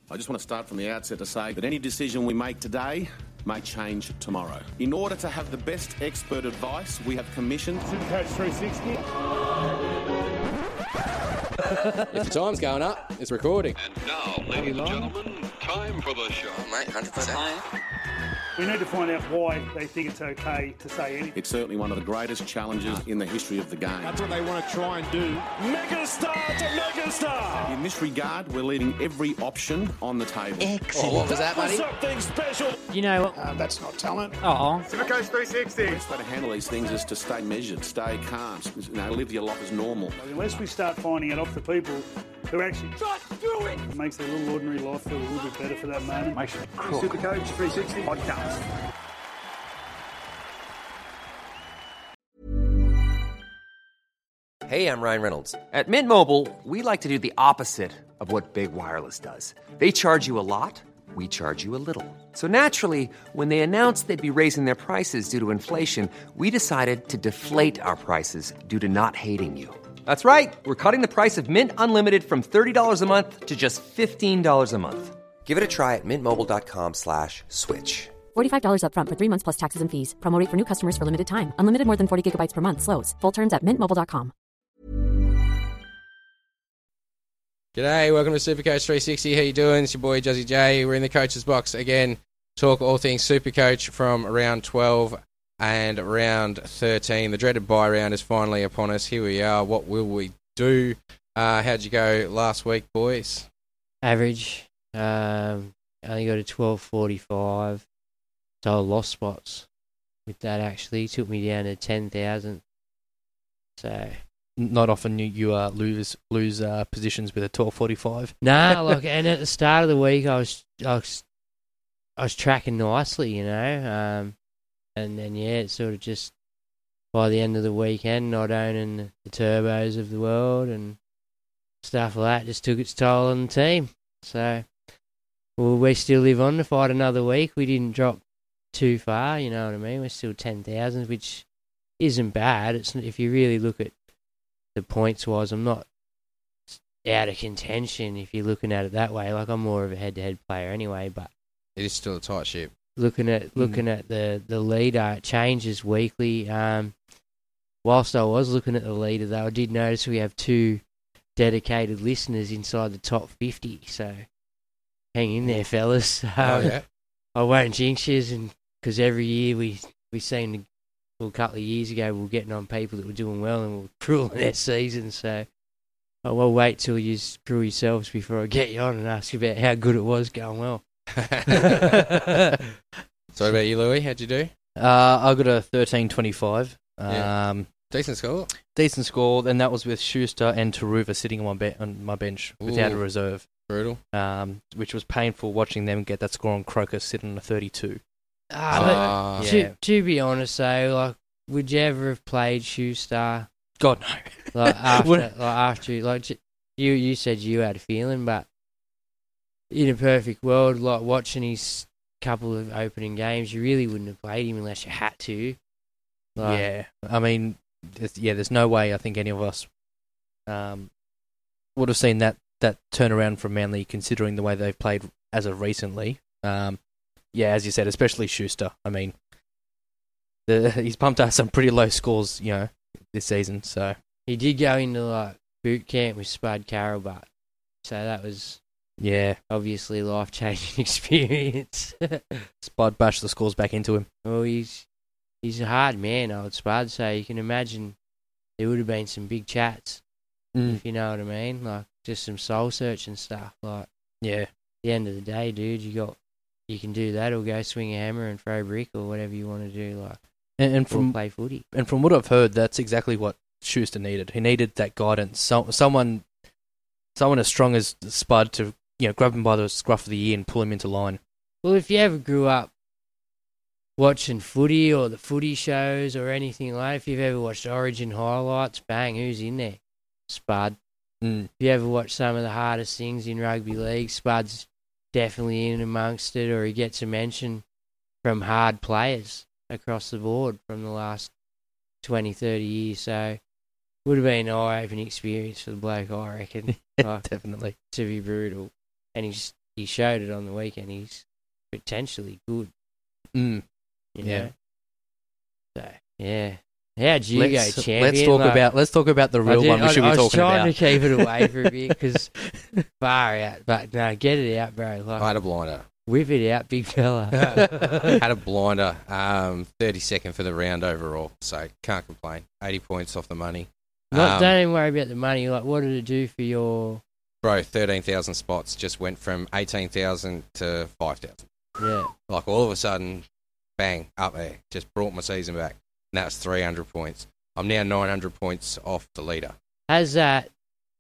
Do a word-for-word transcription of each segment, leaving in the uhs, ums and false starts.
I just want to start from the outset to say that any decision we make today may change tomorrow. In order to have the best expert advice, we have commissioned Supercoach three sixty. If your time's going up, it's recording. And now, ladies and gentlemen, time for the show. Oh, mate, one hundred percent. We need to find out why they think it's okay to say anything. It's certainly one of the greatest challenges in the history of the game. That's what they want to try and do. Megastar to megastar! In this regard, we're leaving every option on the table. Excellent. Oh, what was that, buddy? Something special. You know, Uh, that's not talent. oh, Supercoach three sixty. The best way to handle these things is to stay measured, stay calm, you know, live your life as normal. Unless we start finding it off the people who actually just do it, it makes their little ordinary life feel a little bit better for that moment. Makes it cool. Supercoach three sixty podcast. Hey, I'm Ryan Reynolds. At Mint Mobile, we like to do the opposite of what Big Wireless does. They charge you a lot, we charge you a little. So naturally, when they announced they'd be raising their prices due to inflation, we decided to deflate our prices due to not hating you. That's right. We're cutting the price of Mint Unlimited from thirty dollars a month to just fifteen dollars a month. Give it a try at mintmobile.com slash switch. forty-five dollars up front for three months plus taxes and fees. Promo rate for new customers for limited time. Unlimited more than forty gigabytes per month. Slows full terms at mint mobile dot com. G'day, welcome to Supercoach three sixty. How you doing? It's your boy Juzzy J. We're in the coach's box again. Talk all things Supercoach from round twelve and round thirteen. The dreaded bye round is finally upon us. Here we are. What will we do? Uh, how'd you go last week, boys? average. Um, I only got a twelve forty-five. So I lost spots with that actually. It took me down to ten thousand. So... Not often you, you uh, lose lose uh, positions with a twelve forty-five. Nah, look, and at the start of the week, I was I was, I was tracking nicely, you know, um, and then yeah, it sort of just by the end of the weekend, not owning the, the turbos of the world and stuff like that, just took its toll on the team. So, well, we still live on to fight another week. We didn't drop too far, you know what I mean. We're still ten thousand, which isn't bad. It's if you really look at the points wise, I'm not out of contention if you're looking at it that way. Like, I'm more of a head-to-head player anyway, but It is still a tight ship. looking at looking Mm. at the, the leader, it changes weekly. Um, whilst I was looking at the leader, though, I did notice we have two dedicated listeners inside the top fifty, so hang in there, fellas. Um, Oh, yeah. I won't jinx yous, and because every year we, we seem to, well, a couple of years ago, we were getting on people that were doing well and were cruel in their season, so I will wait till you screw yourselves before I get you on and ask you about how good it was going well. So what about you, Louis? How'd you do? Uh, I got a thirteen twenty-five. Yeah. Um, Decent score. decent score, and that was with Schuster and Taruva sitting on my, be- on my bench without a Ooh. reserve, Brutal. um, which was painful watching them get that score on Croker sitting on a thirty-two. Ah, Ah. but yeah. to, to be honest, though, like, would you ever have played Shoestar? God, no. Like after, When- like after, like j- you, you said you had a feeling, but in a perfect world, like watching his couple of opening games, you really wouldn't have played him unless you had to. Like, Yeah, I mean, there's, yeah, there's no way I think any of us um, would have seen that, that turnaround from Manly, considering the way they've played as of recently. Um, yeah, as you said, especially Schuster. I mean, the, he's pumped out some pretty low scores, you know, this season. So he did go into like boot camp with Spud Carroll, but so that was yeah, obviously a life changing experience. Spud bashed the scores back into him. Well, he's he's a hard man, old Spud. So you can imagine there would have been some big chats, Mm. if you know what I mean. Like just some soul searching stuff. Like Yeah, at the end of the day, dude, you got you can do that or go swing a hammer and throw a brick or whatever you want to do. Like and, and or from play footy. and from what I've heard, that's exactly what Schuster needed. He needed that guidance. So, someone, someone as strong as Spud to you know grab him by the scruff of the ear and pull him into line. Well, if you ever grew up watching footy or the footy shows or anything like that, if you've ever watched Origin highlights, bang, who's in there? Spud. Mm. If you ever watch some of the hardest things in rugby league, Spud's definitely in amongst it, or he gets a mention from hard players across the board from the last twenty, thirty years. So would have been an eye-opening experience for the bloke, I reckon. Like, Definitely. to be brutal. And he's he showed it on the weekend. He's potentially good. Mm. You Yeah. know? So, yeah. How'd you let's, go, champion? Let's talk like, about let's talk about the real I did, one we I, should I be was talking trying about. to keep it away for a bit because far out. But no, get it out, bro. Like, I had a blinder. whip it out, big fella. Had a blinder. Um, thirty-second for the round overall, so can't complain. eighty points off the money. Not, Um, don't even worry about the money. Like, what did it do for your... Bro, thirteen thousand spots just went from eighteen thousand to five thousand. Yeah. Like, all of a sudden, bang, up there. Just brought my season back. And that's three hundred points. I'm now nine hundred points off the leader. Has that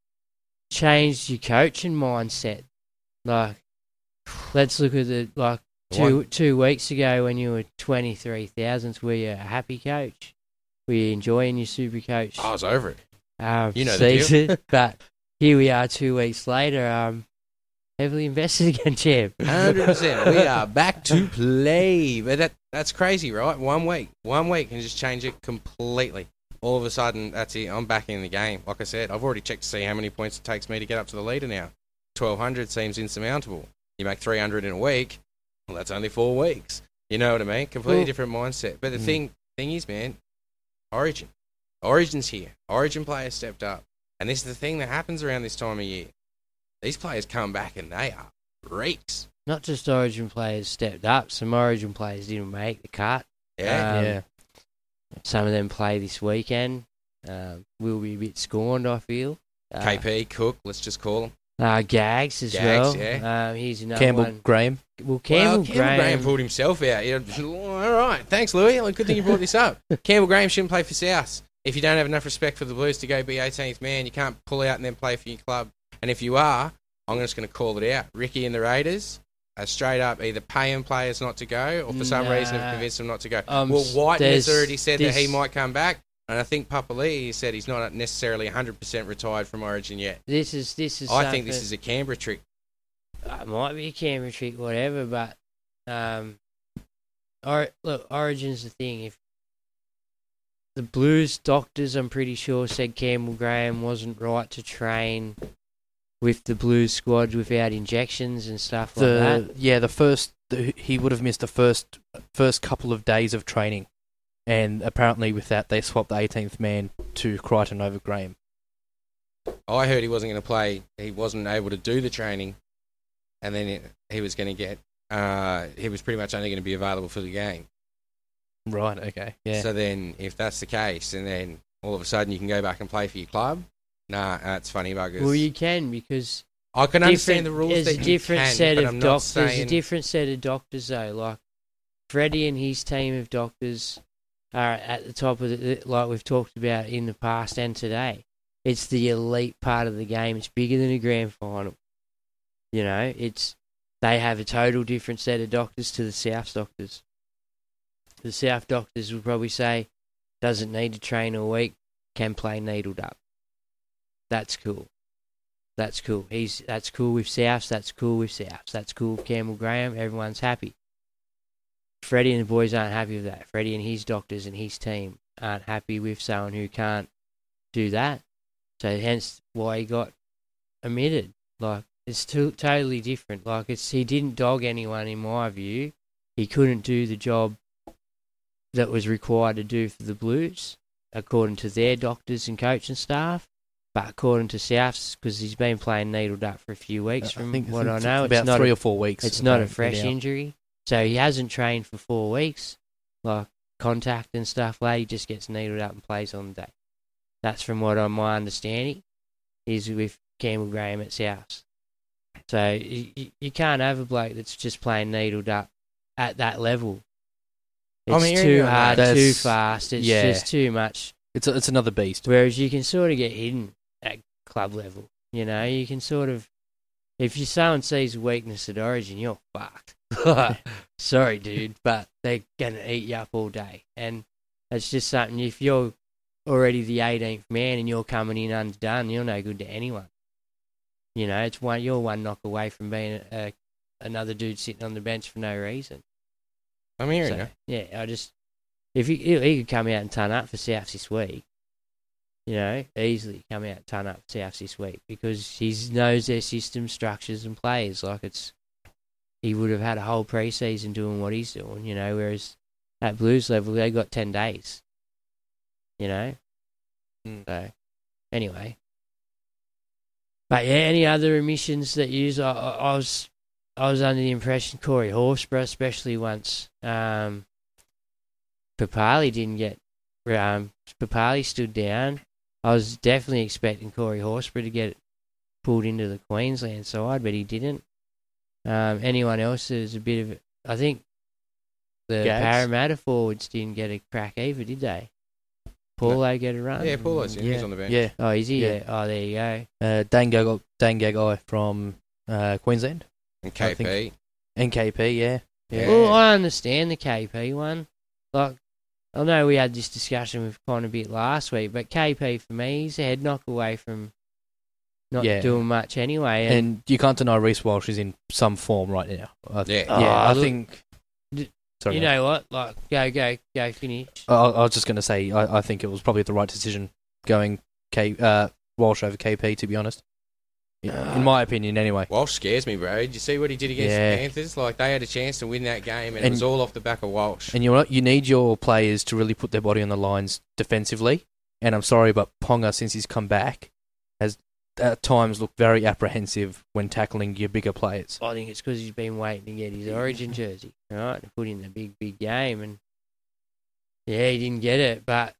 changed your coaching mindset? Like, let's look at the, like, two One- two weeks ago when you were twenty-three thousandth, were you a happy coach? Were you enjoying your super coach I was over it. um, You know the deal. season? But here we are two weeks later, um, heavily invested again, champ. one hundred percent. We are back to play. But that that's crazy, right? One week. One week can just change it completely. All of a sudden, that's it. I'm back in the game. Like I said, I've already checked to see how many points it takes me to get up to the leader now. twelve hundred seems insurmountable. You make three hundred in a week, well, that's only four weeks. You know what I mean? Completely Well- different mindset. But the Mm. thing thing is, man, Origin. Origin's here. Origin players stepped up. And this is the thing that happens around this time of year. These players come back and they are freaks. Not just Origin players stepped up. Some Origin players didn't make the cut. Yeah. Um, yeah. Some of them play this weekend. Um, will be a bit scorned, I feel. Uh, K P, Cook, let's just call them. Uh, Gags as Gags, well. yeah. Um, he's another Campbell one. Graham. Well, Campbell, well, Campbell Graham, Graham. pulled himself out. You know, all right, thanks, Louis. Well, good thing you brought this up. Campbell Graham shouldn't play for South. If you don't have enough respect for the Blues to go be eighteenth man, you can't pull out and then play for your club. And if you are, I'm just going to call it out. Ricky and the Raiders are straight up either paying players not to go or for some Nah. reason have convinced them not to go. Um, well, White has there's- already said that he this- might come back. And I think Papa Lee said he's not necessarily one hundred percent retired from Origin yet. This is this is. I think this something- is a Canberra trick. Uh, it might be a Canberra trick, whatever. But um, or, look, Origin's the thing. If the Blues doctors, I'm pretty sure, said Campbell Graham wasn't right to train with the Blues squad without injections and stuff like The that. yeah, the first the, he would have missed the first first couple of days of training, and apparently with that they swapped the eighteenth man to Crichton over Graham. I heard he wasn't going to play. He wasn't able to do the training, and then it, he was going to get. Uh, he was pretty much only going to be available for the game. Right. Okay. Yeah. So then, if that's the case, and then all of a sudden you can go back and play for your club, nah, that's funny buggers. Well, you can because I can understand the rules There's that a you different can, set but of I'm not doctors. There's a saying- different set of doctors though. Like Freddie and his team of doctors are at the top of the, like we've talked about in the past and today. It's the elite part of the game. It's bigger than a grand final. You know, it's they have a total different set of doctors to the South doctors. The South doctors would probably say doesn't need to train all week, can play needled up. That's cool. That's cool. He's that's cool with Souths. That's cool with Souths. That's cool with Campbell Graham. Everyone's happy. Freddie and the boys aren't happy with that. Freddie and his doctors and his team aren't happy with someone who can't do that. So hence why he got omitted. Like it's to- totally different. Like it's he didn't dog anyone in my view. He couldn't do the job that was required to do for the Blues, according to their doctors and coaching staff. But according to Souths, because he's been playing needled up for a few weeks, from I think, what I I think know, it's about it's not three a, or four weeks. It's not a apparently fresh now. injury, so he hasn't trained for four weeks, like contact and stuff. Like he just gets needled up and plays on the day. That's from what I, my understanding is with Campbell Graham at Souths. So you, you can't have a bloke that's just playing needled up at that level. It's I'm hearing too you on hard, that. too That's- fast. It's yeah. just too much. It's a, it's another beast. Whereas you can sort of get hidden at club level. You know, you can sort of, if you someone sees a weakness at Origin, you're fucked. Sorry, dude, but they're gonna eat you up all day, and it's just something. If you're already the eighteenth man and you're coming in undone, you're no good to anyone. You know, it's one you're one knock away from being a, a, another dude sitting on the bench for no reason. I'm hearing So, you. yeah, I just if he he could come out and turn up for Souths this week, you know, easily come out and turn up for Souths this week because he knows their system, structures, and players. Like it's he would have had a whole pre-season doing what he's doing, you know, whereas at Blues level, they got ten days, you know. Mm. So, anyway. But yeah, any other omissions that you use? I, I, I was I was under the impression Corey Horsburgh, especially once um, Papali didn't get, um, Papali stood down. I was definitely expecting Corey Horsburgh to get pulled into the Queensland side, but he didn't. Um, anyone else is a bit of, I think the Gags. Parramatta forwards didn't get a crack either, did they? Paulo no. get a run? Yeah, Paulo's in. Yeah. He's on the bench. Yeah. Oh, is he? Yeah. Yeah. Oh, there you go. Uh, Dane Gagai, Dane Gagai from uh, Queensland. And K P. And K P, yeah. yeah. Well, I understand the K P one. Like, I know we had this discussion with Con a bit last week, but K P for me, he's a head knock away from not Yeah. doing much anyway. And, And you can't deny Reece Walsh is in some form right now. I th- Yeah. yeah, Oh, I look- think... Sorry, you mate. know what? Like, go, go, go, finish. I, I was just going to say, I, I think it was probably the right decision going K, uh, Walsh over K P, to be honest. In, in my opinion, anyway. Walsh scares me, bro. Did you see what he did against Yeah. the Panthers? Like, they had a chance to win that game, and, And- it was all off the back of Walsh. And you know what? You need your players to really put their body on the lines defensively. And I'm sorry, but Ponga, since he's come back, has at times looked very apprehensive when tackling your bigger players. I think it's because he's been waiting to get his Origin jersey, right? To put in the big, big game. And, yeah, he didn't get it. But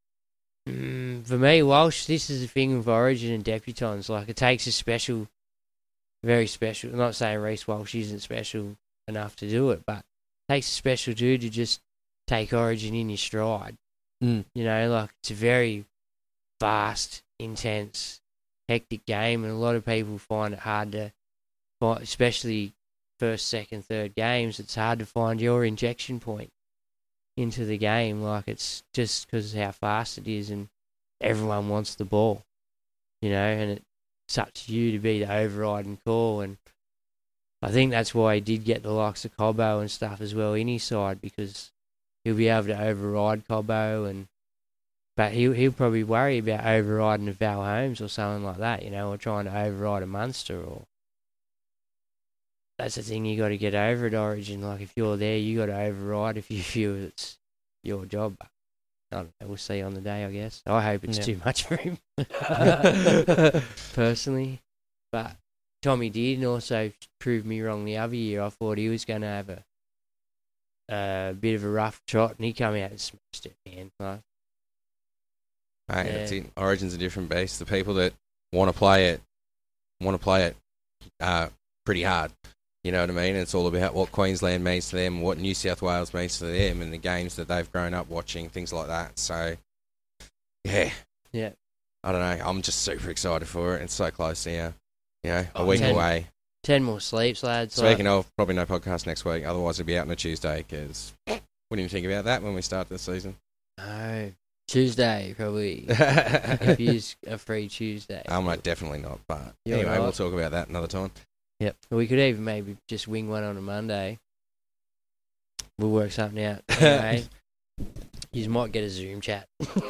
mm, for me, Walsh, this is the thing with Origin and debutants. Like, it takes a special, very special. I'm not saying Reece Walsh isn't special enough to do it, but it takes a special dude to just take Origin in your stride. Mm. You know, like, it's a very fast, intense, hectic game, and a lot of people find it hard to find, especially first, second, third games, it's hard to find your injection point into the game. Like, it's just because of how fast it is, and everyone wants the ball, you know, and it's up to you to be the overriding call. And I think that's why he did get the likes of Cobbo and stuff as well in his side, because he'll be able to override Cobbo, and but he'll, he'll probably worry about overriding a Val Holmes or something like that, you know, or trying to override a Munster. Or that's the thing, you got to get over at Origin. Like, if you're there, you got to override if you feel it's your job. I don't know, we'll see on the day, I guess. I hope it's Yeah. too much for him, personally. But Tommy did, and also proved me wrong the other year. I thought he was going to have a a bit of a rough trot, and he come out and smashed it, man. Like, Hey, Yeah. that's it. Origin's a different beast. The people that want to play it want to play it uh, pretty hard. You know what I mean? It's all about what Queensland means to them, what New South Wales means to them, and the games that they've grown up watching, things like that. So, yeah. Yeah. I don't know. I'm just super excited for it. It's so close now. You know, a Oh, week ten- away. ten more sleeps, lads. Speaking Like, of, probably no podcast next week. Otherwise, it'll be out on a Tuesday because what do you think about that when we start the season? no, Tuesday, probably. If he's a free Tuesday. I'm like, definitely not. But You're anyway, right. we'll talk about that another time. Yep. We could even maybe just wing one on a Monday. We'll work something out. Anyway, you might get a Zoom chat.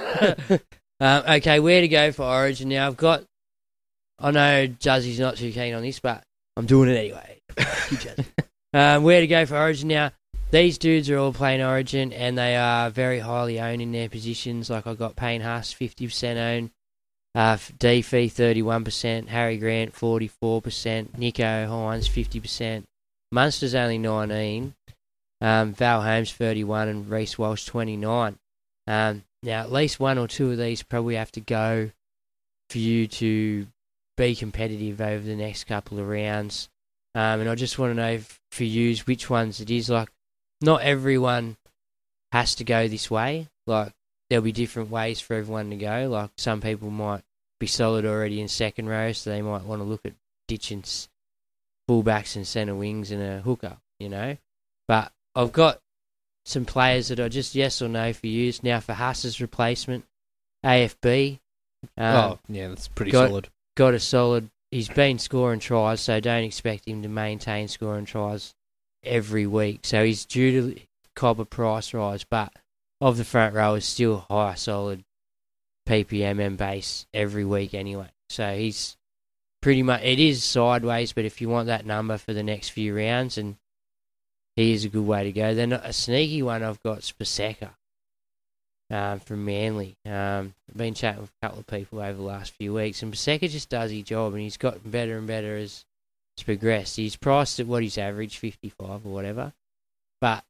um, okay, where to go for Origin now? I've got. I know Juzzy's not too keen on this, but I'm doing it anyway. You Juzzy. um, where to go for Origin now? These dudes are all playing Origin, and they are very highly owned in their positions. Like, I got Payne Haas fifty percent owned. Uh, D F thirty-one percent, Harry Grant forty-four percent, Nico Hines fifty percent, Munster's only nineteen, um, Val Holmes thirty-one, and Reece Walsh twenty-nine. Um, now, at least one or two of these probably have to go for you to be competitive over the next couple of rounds. Um, and I just want to know if, for you which ones it is. Like, not everyone has to go this way. Like, there'll be different ways for everyone to go. Like, some people might be solid already in second row, so they might want to look at ditching s- fullbacks and centre wings and a hooker, you know. But I've got some players that are just yes or no for you. Now, for Haas's replacement, A F B. Um, oh, yeah, that's pretty got, solid. Got a solid. He's been scoring tries, so don't expect him to maintain scoring tries every week. So he's due to cop a price rise, but of the front row is still high, solid P P M M base every week anyway. So he's pretty much, it is sideways, but if you want that number for the next few rounds, and he is a good way to go. Then a sneaky one I've got is Paseka um, from Manly. Um, I've been chatting with a couple of people over the last few weeks, and Paseka just does his job, and he's gotten better and better as it's progressed. He's priced at what he's averaged, fifty-five or whatever, but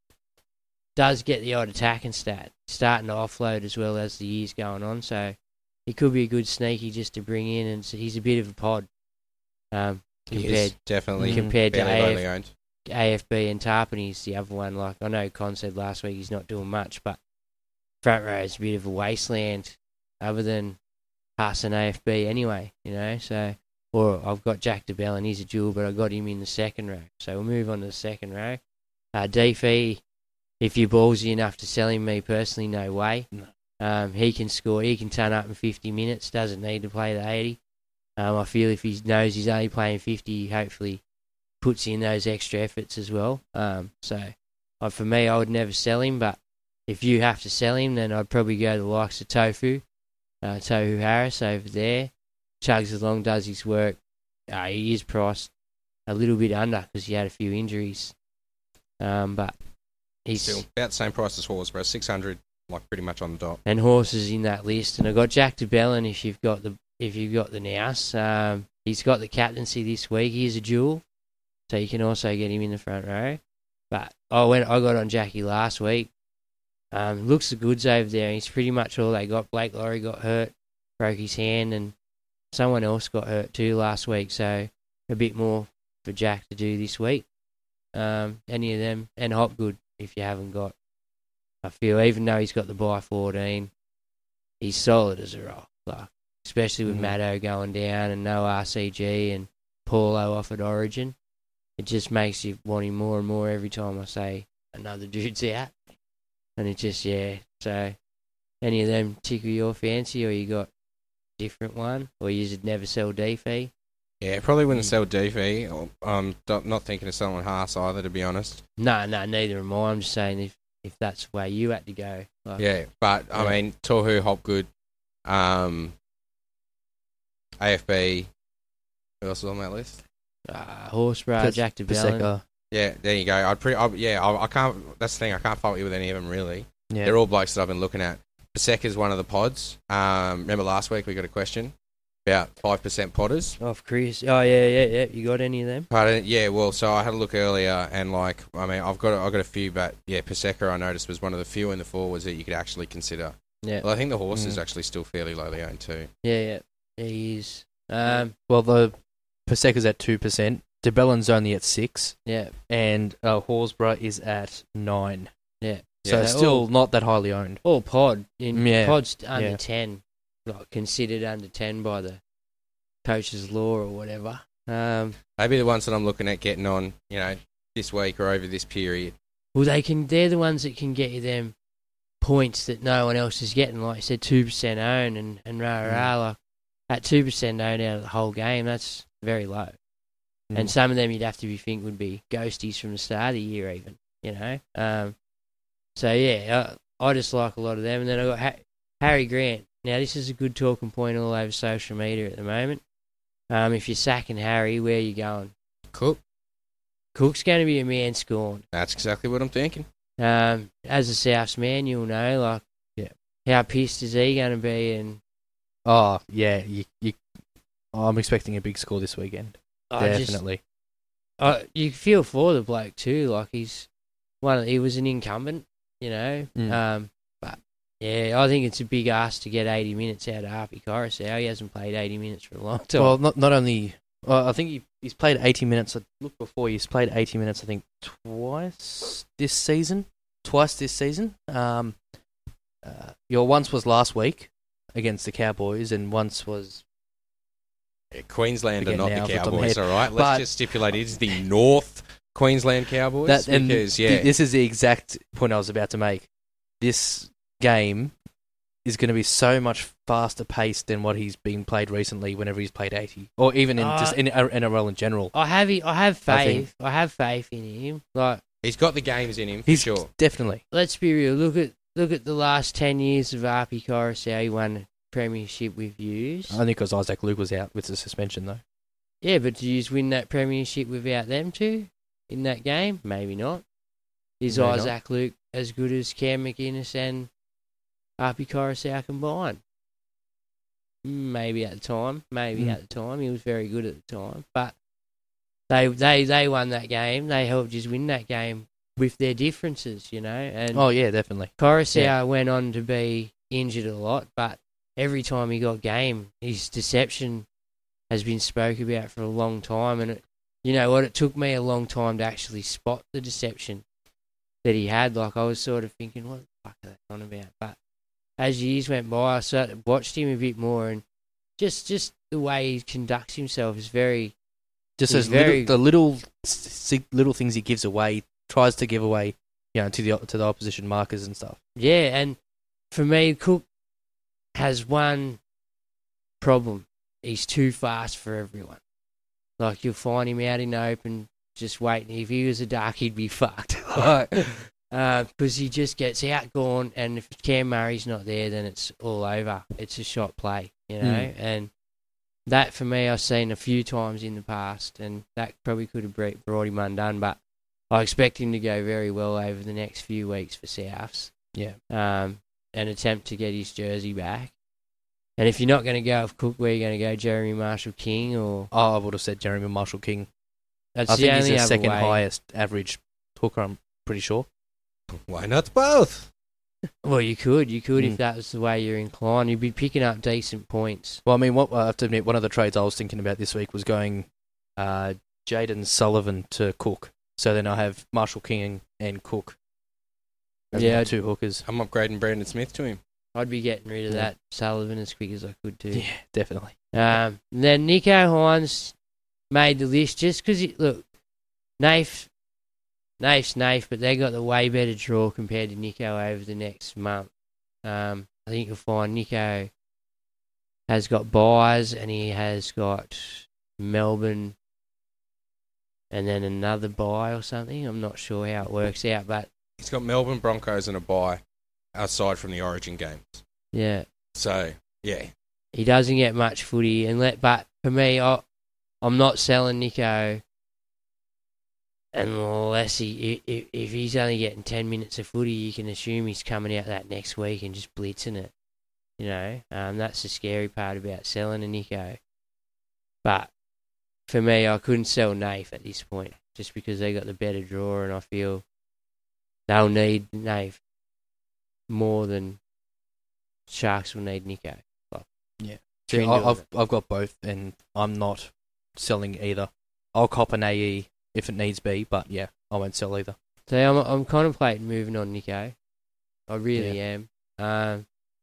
does get the odd attack and stat, starting to offload as well as the year's going on, so he could be a good sneaky just to bring in, and so he's a bit of a pod um, He compared is definitely compared to fairly A F, lowly owned. A F B and Tarpany's the other one. Like I know Con said last week he's not doing much, but front row is a bit of a wasteland other than Haas and A F B anyway, you know, so or I've got Jack DeBellin, he's a jewel, but I got him in the second row. So we'll move on to the second row. Uh, D F, if you're ballsy enough to sell him, me personally, no way. No. Um, he can score, he can turn up in fifty minutes, doesn't need to play the eighty. Um, I feel if he knows he's only playing fifty, he hopefully puts in those extra efforts as well. Um, so uh, for me, I would never sell him, but if you have to sell him, then I'd probably go to the likes of Tofu, uh, Tohu Harris over there. Chugs along, does his work. Uh, he is priced a little bit under because he had a few injuries. Um, but he's Still about the same price as Horsburgh, six hundred, like pretty much on the dot. And Horses in that list. And I got Jack DeBellin if you've got the if you've got the nous. Um, he's got the captaincy this week. He is a jewel, so you can also get him in the front row. But I went I got on Jackie last week. Um, looks the goods over there. He's pretty much all they got. Blake Laurie got hurt, broke his hand, and someone else got hurt too last week. So a bit more for Jack to do this week. Um, any of them, and Hopgood if you haven't got. I feel even though he's got the buy fourteen, he's solid as a rock. Like, especially with mm-hmm. Maddo going down and no R C G and Paulo off at Origin. It just makes you want him more and more every time I say another dude's out. And it just, yeah. So, any of them tickle your fancy, or you got a different one, or you just never sell D F? Yeah, probably wouldn't sell D F. I'm not thinking of selling Haas either, to be honest. No, no, neither am I. I'm just saying if, if that's the way you had to go. Like, yeah, but, I yeah. mean, Tohu, Hopgood, um, A F B, who else is on that list? Uh, Horsburgh, Jack DeBellin. Yeah, there you go. I'd pretty, I, yeah, I, I can't. That's the thing. I can't fault you with any of them really. Yeah. They're all blokes that I've been looking at. Paseka's one of the pods. Um, remember last week we got a question about five percent podders. Off Chris. Oh yeah, yeah, yeah. You got any of them? Pardon? Yeah. Well, so I had a look earlier, and like, I mean, I've got, I've got a few, but yeah, Paseka I noticed was one of the few in the forwards that you could actually consider. Yeah. Well, I think the horse mm. is actually still fairly lowly owned too. Yeah, yeah, he is. Um, well, the Paseka's at two percent. DeBellin's only at six. Yeah. And uh, Horsburgh is at nine. Yeah. So yeah, still all, not that highly owned. All pod. In yeah. Pod's under yeah. ten. Like considered under ten by the coach's law or whatever. Um, Maybe the ones that I'm looking at getting on, you know, this week or over this period. Well, they can. They're the ones that can get you them points that no one else is getting. Like you said, two percent own and, and rah, rah, mm. like at two percent own out of the whole game, that's very low. Mm. And some of them you'd have to be think would be ghosties from the start of the year even, you know. Um, so, yeah, I, I just like a lot of them. And then I got ha- Harry Grant. Now, this is a good talking point all over social media at the moment. Um, if you're sacking Harry, where are you going? Cook. Cook's going to be a man scorned. That's exactly what I'm thinking. Um, as a Souths man, you'll know, like, yeah, how pissed is he going to be? And oh, yeah, you, you, I'm expecting a big score this weekend. I Definitely. Just, uh, you feel for the bloke too. Like he's one. He was an incumbent, you know. Mm. Um, but yeah, I think it's a big ask to get eighty minutes out of Harpy Coruscant. He hasn't played eighty minutes for a long time. Well, not not only. Well, I think he, he's played eighty minutes. I looked before. He's played eighty minutes. I think twice this season. Twice this season. Um, uh, your once was last week against the Cowboys, and once was. Yeah, Queensland are not now, the Cowboys, all right? Let's but, just stipulate it is the North Queensland Cowboys. That, and because, yeah. th- this is the exact point I was about to make. This game is going to be so much faster paced than what he's been played recently whenever he's played eighty. Or even in uh, just in N R L in general. I have I have faith. I, I have faith in him. Like He's got the games in him, for he's sure. Definitely. Let's be real. Look at look at the last ten years of Harpy Coruscant. He won premiership with yous. Only because Isaac Luke was out with the suspension, though. Yeah, but did you win that premiership without them two in that game? Maybe not. Is Very Isaac Luke as good as Cam McInnes and Api Coruscant combined? Maybe at the time. Maybe Mm. at the time. He was very good at the time. But they they they won that game. They helped us win that game with their differences, you know. And Oh, yeah, definitely. Coruscant Yeah. went on to be injured a lot, but every time he got game, his deception has been spoke about for a long time. And it, you know what? It took me a long time to actually spot the deception that he had. Like, I was sort of thinking, what the fuck are they on about? But as years went by, I started watched him a bit more, and just just the way he conducts himself is very, Just he's those very little, the little s- little things he gives away, tries to give away, you know, to the to the opposition markers and stuff. yeah. And for me, Cook has one problem. He's too fast for everyone. Like, you'll find him out in the open just waiting. If he was a dark, he'd be fucked. Because uh, he just gets outgone, and if Cam Murray's not there, then it's all over. It's a shot play, you know. Mm. And that, for me, I've seen a few times in the past, and that probably could have bre- brought him undone. But I expect him to go very well over the next few weeks for Souths. Yeah. Um, and attempt to get his jersey back. And if you're not going to go with Cook, where are you going to go, Jeremy Marshall King? Or Oh, I would have said Jeremy Marshall King. that's I the think only he's the other second way. highest average hooker, I'm pretty sure. Why not both? Well, you could, you could Mm. if that was the way you're inclined. You'd be picking up decent points. Well, I mean, what I have to admit, one of the trades I was thinking about this week was going uh, Jaden Sullivan to Cook. So then I have Marshall King and, and Cook as Yeah. my two hookers. I'm upgrading Brandon Smith to him. I'd be getting rid of Yeah. that Sullivan as quick as I could too. Yeah, definitely. Um, and then Nico Hines made the list just because, look, Naif, Naif's Naif, but they got the way better draw compared to Nico over the next month. Um, I think you'll find Nico has got buys and he has got Melbourne and then another buy or something. I'm not sure how it works out, but He's got Melbourne Broncos and a bye, aside from the Origin games. yeah. So, yeah. He doesn't get much footy, and let. But for me, I, I'm not selling Nico unless he if, if he's only getting ten minutes of footy. You can assume he's coming out that next week and just blitzing it. You know, um, that's the scary part about selling a Nico. But for me, I couldn't sell Naif at this point just because they got the better draw, and I feel they'll need Naif more than Sharks will need Nico. See, Trend I, of I've it. I've got both, and I'm not selling either. I'll cop an A E if it needs be, but yeah, I won't sell either. So I'm I'm contemplating moving on Nico. I really am. Um,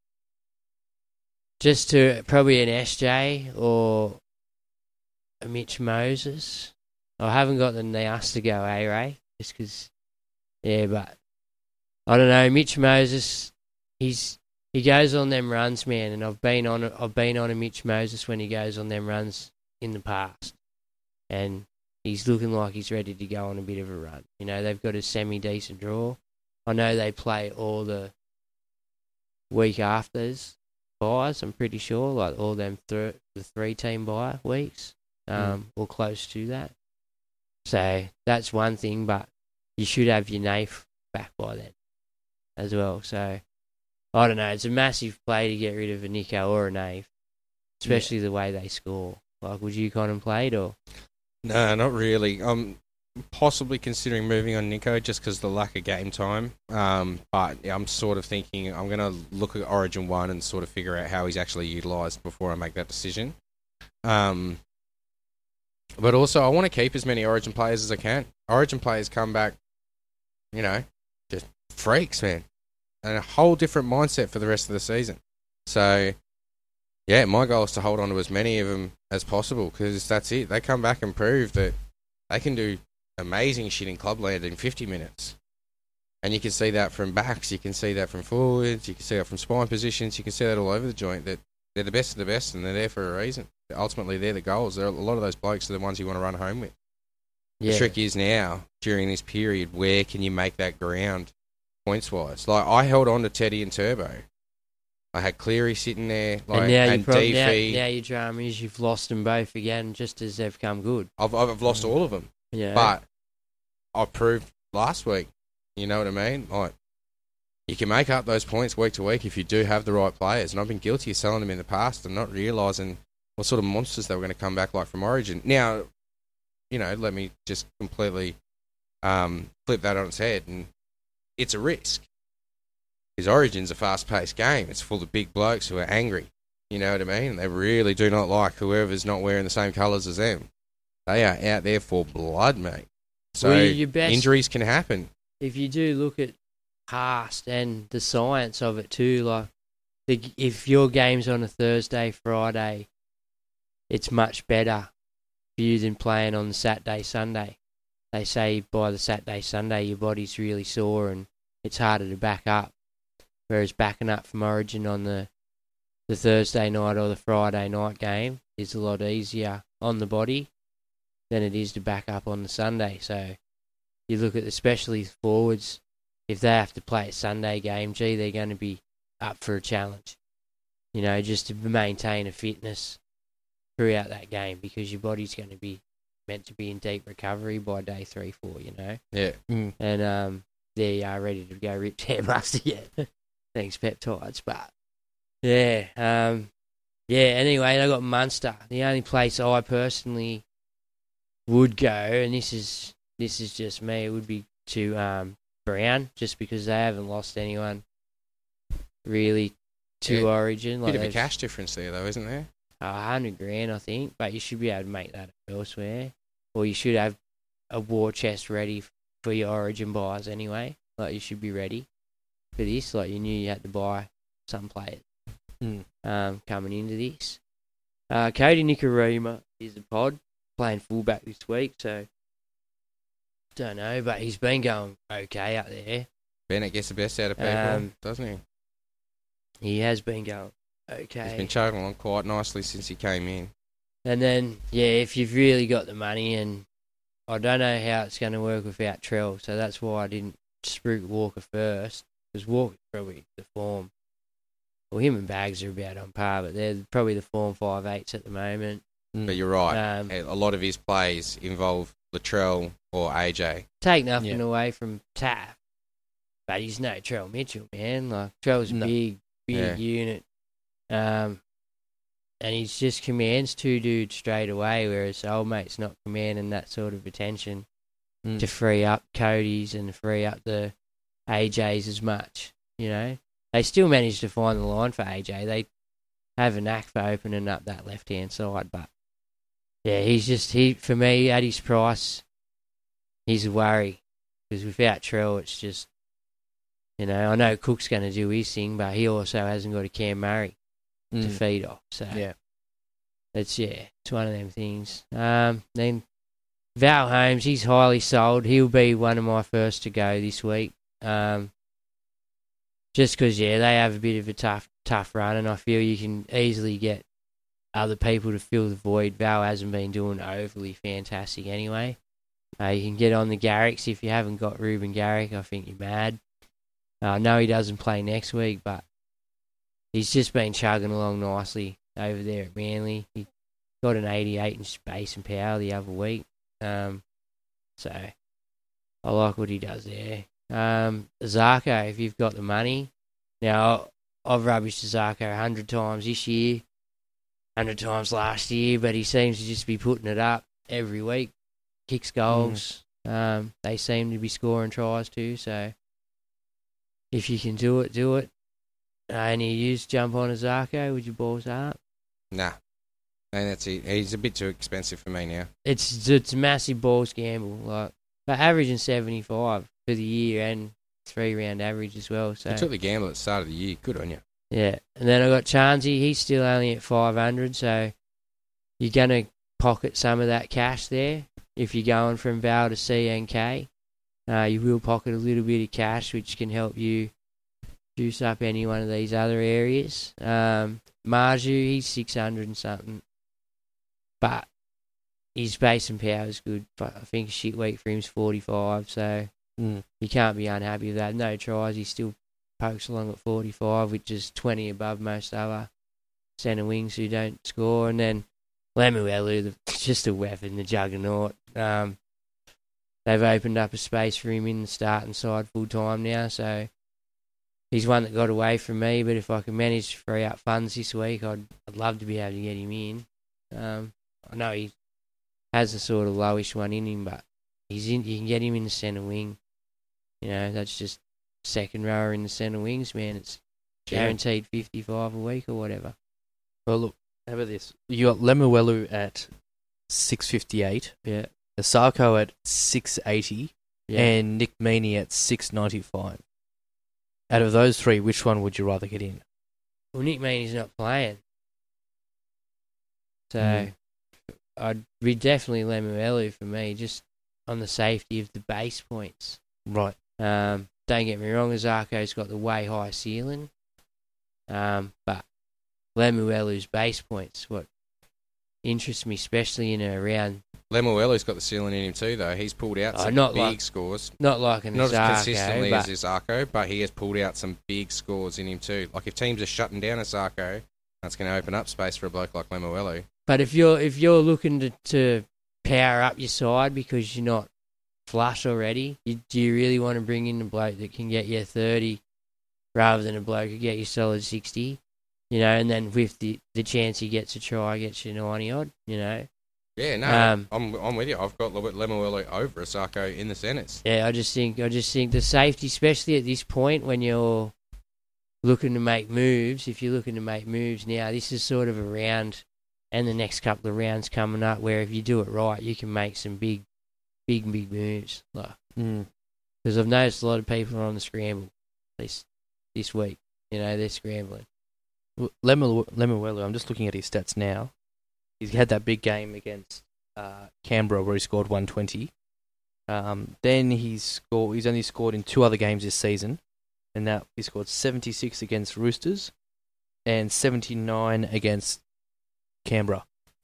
just to probably an S J or a Mitch Moses. I haven't got the Nias to go, eh, Ray? Just because, yeah, but I don't know. Mitch Moses, he's he goes on them runs, man, and I've been on I've been on a Mitch Moses when he goes on them runs in the past, and he's looking like he's ready to go on a bit of a run. You know, they've got a semi-decent draw. I know they play all the week afters buys, I'm pretty sure, like all them th- the three-team buy weeks, um, or close to that. So that's one thing, but you should have your Naif back by then as well. So I don't know. It's a massive play to get rid of a Nico or a Naif, especially the way they score. Like, would you contemplate or? No, not really. I'm possibly considering moving on Nico just because of the lack of game time. Um, but yeah, I'm sort of thinking I'm going to look at Origin one and sort of figure out how he's actually utilised before I make that decision. Um, but also, I want to keep as many Origin players as I can. Origin players come back, you know, just freaks, man. And a whole different mindset for the rest of the season. So, yeah, my goal is to hold on to as many of them as possible because that's it. They come back and prove that they can do amazing shit in Clubland in fifty minutes. And you can see that from backs, you can see that from forwards, you can see that from spine positions, you can see that all over the joint, that they're the best of the best and they're there for a reason. Ultimately, they're the goals. They're, a lot of those blokes are the ones you want to run home with. Yeah. The trick is now, during this period, where can you make that ground points-wise? Like, I held on to Teddy and Turbo. I had Cleary sitting there, like, and now, and you prob- D F. now, now your drama is you've lost them both again, just as they've come good. I've I've lost all of them, Yeah, but I proved last week You know what I mean? Like, you can make up those points week to week if you do have the right players. And I've been guilty of selling them in the past and not realising what sort of monsters they were going to come back like from Origin. Now, you know, let me just completely um, flip that on its head. And it's a risk. Because Origin's a fast-paced game. It's full of big blokes who are angry. You know what I mean? They really do not like whoever's not wearing the same colours as them. They are out there for blood, mate. So Well, your best- injuries can happen. If you do look at past and the science of it too, like the, if your game's on a Thursday, Friday, it's much better for you than playing on the Saturday, Sunday. They say by the Saturday, Sunday, your body's really sore and it's harder to back up. Whereas backing up from Origin on the the Thursday night or the Friday night game is a lot easier on the body than it is to back up on the Sunday. So you look at especially forwards, if they have to play a Sunday game, gee, they're going to be up for a challenge. You know, just to maintain a fitness throughout that game because your body's going to be meant to be in deep recovery by day three, four, you know. Yeah. Mm. And um, there you are, ready to go rip, tear, bust again. Thanks, peptides. But, yeah, um, yeah, anyway, I got Munster. The only place I personally would go, and this is this is just me, it would be to um, Brown, just because they haven't lost anyone really to Yeah. Origin. Like Bit of a they've- cash difference there, though, isn't there? a hundred grand, I think, but you should be able to make that elsewhere, or you should have a war chest ready for your Origin buys anyway. Like you should be ready for this. Like you knew you had to buy some players Mm. um, coming into this. Uh, Cody Nikorima is a pod playing fullback this week, so don't know, but he's been going okay up there. Bennett gets the best out of people, Um, doesn't he? He has been going okay. He's been chugging along quite nicely since he came in. And then, yeah, if you've really got the money, and I don't know how it's going to work without Trell, so that's why I didn't spruik Walker first, because Walker's probably the form. Well, him and Bags are about on par, but they're probably the form five eights at the moment. But you're right. Um, a lot of his plays involve Latrell or A J. Take nothing Yeah. away from Taff, but he's no Trell Mitchell, man. Like Trell's a No. big, big Yeah. unit, um, and he just commands two dudes straight away, whereas the old mate's not commanding that sort of attention Mm. to free up Cody's and free up the A Js as much. You know, they still manage to find the line for A J. They have a knack for opening up that left hand side, but yeah, he's just he for me at his price. He's a worry because without Trell, it's just, you know, I know Cook's going to do his thing, but he also hasn't got a Cam Murray to Mm. feed off. So Yeah. it's yeah, it's one of them things. Um, then Val Holmes, he's highly sold. He'll be one of my first to go this week. Um, just because yeah, they have a bit of a tough tough run, and I feel you can easily get other people to fill the void. Val hasn't been doing overly fantastic anyway. Uh, you can get on the Garricks if you haven't got Ruben Garrick. I think you're mad. Uh, I know he doesn't play next week, but he's just been chugging along nicely over there at Manly. He got an eighty-eight in space and power the other week. Um, so I like what he does there. Um, Zarko, if you've got the money. Now, I've rubbished Zarko a hundred times this year, hundred times last year, but he seems to just be putting it up every week. Kicks goals. Mm. Um, they seem to be scoring tries too, so if you can do it, do it. Uh, any use jump on a Zarko with your balls up? Nah. And that's it. He's a bit too expensive for me now. It's it's a massive balls gamble. Like, but averaging seventy-five for the year and three round average as well. So You took the gamble at the start of the year. Good on you. yeah, and then I got Chansey. He's still only at five hundred, so you're gonna pocket some of that cash there if you're going from Val to C and K. Uh, you will pocket a little bit of cash, which can help you juice up any one of these other areas. Um, Marju, he's six hundred and something, but his base and power is good. But I think a shit week for him's forty-five, so Mm. you can't be unhappy with that. No tries, he still pokes along at forty-five, which is twenty above most other centre wings who don't score. And then Lemuelu, the, just a weapon, the juggernaut. Um, they've opened up a space for him in the starting side full time now. So he's one that got away from me. But if I can manage to free up funds this week, I'd I'd love to be able to get him in. Um, I know he has a sort of lowish one in him, but he's in. You can get him in the centre wing. You know, that's just second rower in the centre wings, man. It's guaranteed fifty-five a week or whatever. Well, look, how about this? You got Lemuelu at six fifty-eight. Yeah. Asako at six eighty. Yeah. And Nick Meaney at six ninety-five. Out of those three, which one would you rather get in? Well, Nick Meaney's not playing. So Mm. I'd be definitely Lemuelu for me, just on the safety of the base points. Right. Um, don't get me wrong, Azako's got the way high ceiling. Um, but Lemuelu's base points, what interests me, especially in and around. Lemuelu's got the ceiling in him too, though. He's pulled out Oh, some not big like- scores. Not like an Not Azarko, as consistently but as Azarko, but he has pulled out some big scores in him too. Like if teams are shutting down Azarko, that's going to open up space for a bloke like Lemuelu. But if you're if you're looking to, to power up your side because you're not flush already, you, do you really want to bring in a bloke that can get you thirty rather than a bloke who get you solid sixty? You know, and then with the, the chance he gets a try, gets you ninety odd. You know. Yeah, no, Um, I'm I'm with you. I've got Lemuelu over Azarko in the centres. Yeah, I just think I just think the safety, especially at this point when you're looking to make moves. If you're looking to make moves now, this is sort of a round. And the next couple of rounds coming up, where if you do it right, you can make some big, big, big moves. Like, Mm. because I've noticed a lot of people are on the scramble this this week. You know, they're scrambling. Well, Lemu- Lemuelu, I'm just looking at his stats now. He's had that big game against uh, Canberra where he scored one twenty. Um, then he's scored. He's only scored in two other games this season, and now he scored seventy-six against Roosters and seventy-nine against Canberra.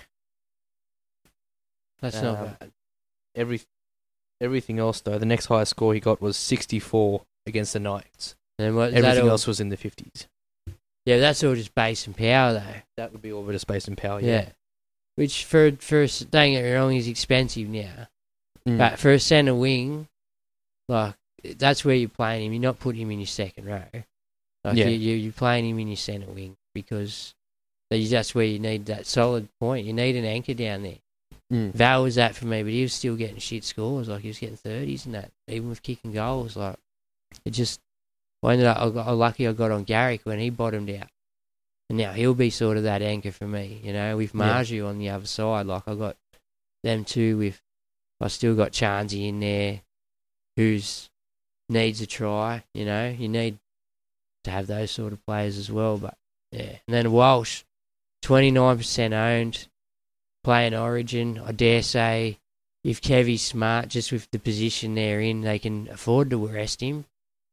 That's Um, not bad. Every everything else though, the next highest score he got was sixty-four against the Knights. And what, is Everything that all, else was in the fifties. yeah, that's all just base and power though. That would be all bit of space and power. Yeah, Yeah. which for for don't get me wrong, is expensive now. Mm. But for a centre wing, like that's where you're playing him. You're not putting him in your second row. Like Yeah. you, you you're playing him in your centre wing because that's where you need that solid point. You need an anchor down there. Mm. Val was that for me, but he was still getting shit scores. Like he was getting thirties and that, even with kicking goals. Like it just, I ended up. I got I lucky. I got on Garrick when he bottomed out, and now he'll be sort of that anchor for me. You know, with Marju on the other side. Like I got them two with. I still got Charnsey in there, who's needs a try. You know, you need to have those sort of players as well. But yeah, and then Walsh, twenty-nine percent owned. Playing Origin, I dare say, if Kevy's smart, just with the position they're in, they can afford to arrest him.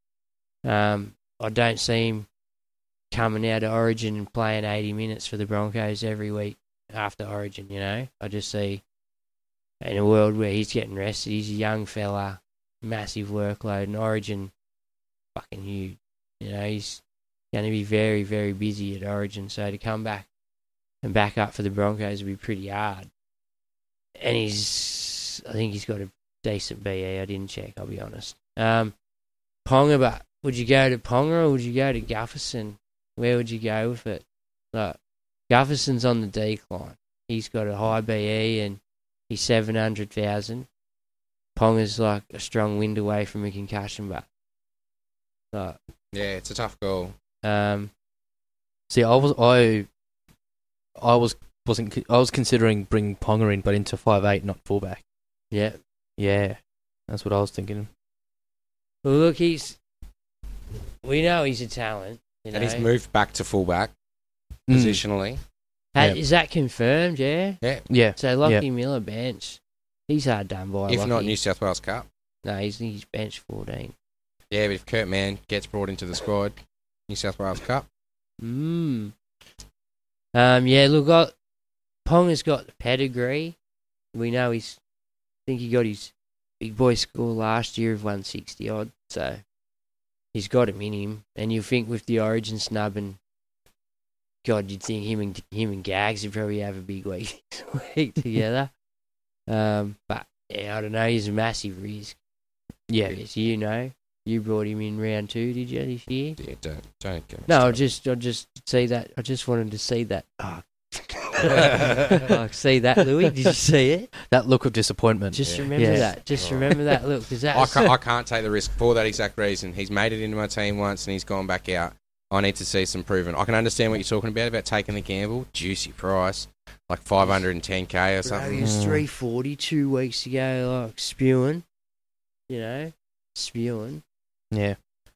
Um, I don't see him coming out of Origin and playing eighty minutes for the Broncos every week after Origin, you know. I just see in a world where he's getting rested, he's a young fella, massive workload, and Origin, fucking huge. You know, he's going to be very, very busy at Origin, so to come back and back up for the Broncos would be pretty hard. And he's, I think he's got a decent B E. I didn't check, I'll be honest. Um, Ponga, but would you go to Ponga or would you go to Gufferson? Where would you go with it? Like, Gufferson's on the decline. He's got a high B E and he's seven hundred thousand. Ponga's like a strong wind away from a concussion, but like, Yeah, it's a tough goal. um, See, I was I, I was wasn't I was considering bringing Ponga in, but into five eight, not fullback. yeah. Yeah, that's what I was thinking. Well, look, he's. We know he's a talent. You know? And he's moved back to fullback, Mm. positionally. Ha- Yeah. Is that confirmed? Yeah. Yeah. Yeah, So Lockie yeah. Miller bench. He's hard done by. If Lockie. not New South Wales Cup. No, he's he's bench fourteen. Yeah, but if Kurt Mann gets brought into the squad, New South Wales Cup. Mm. Um. Yeah. Look, I, Ponga's got the pedigree. We know he's. I think he got his big boy score last year of one sixty odd. So he's got him in him, and you think with the Origin snub and. God, you'd think him and him and Gags would probably have a big week, week together. Um, but Yeah, I don't know. He's a massive risk. Yeah. Risk, you know. You brought him in round two, did you, this year? Yeah, don't don't go. No, I just I just see that. I just wanted to see that. Oh. I see that, Louis. Did you see it? That look of disappointment. Just yeah. remember yeah. that. Just remember that look. Cause I can't, I can't take the risk for that exact reason. He's made it into my team once and he's gone back out. I need to see some proven. I can understand what you're talking about, about taking the gamble. Juicy price, like five hundred ten K or something. Bro, he was three forty two weeks ago, like spewing. You know? Spewing. Yeah.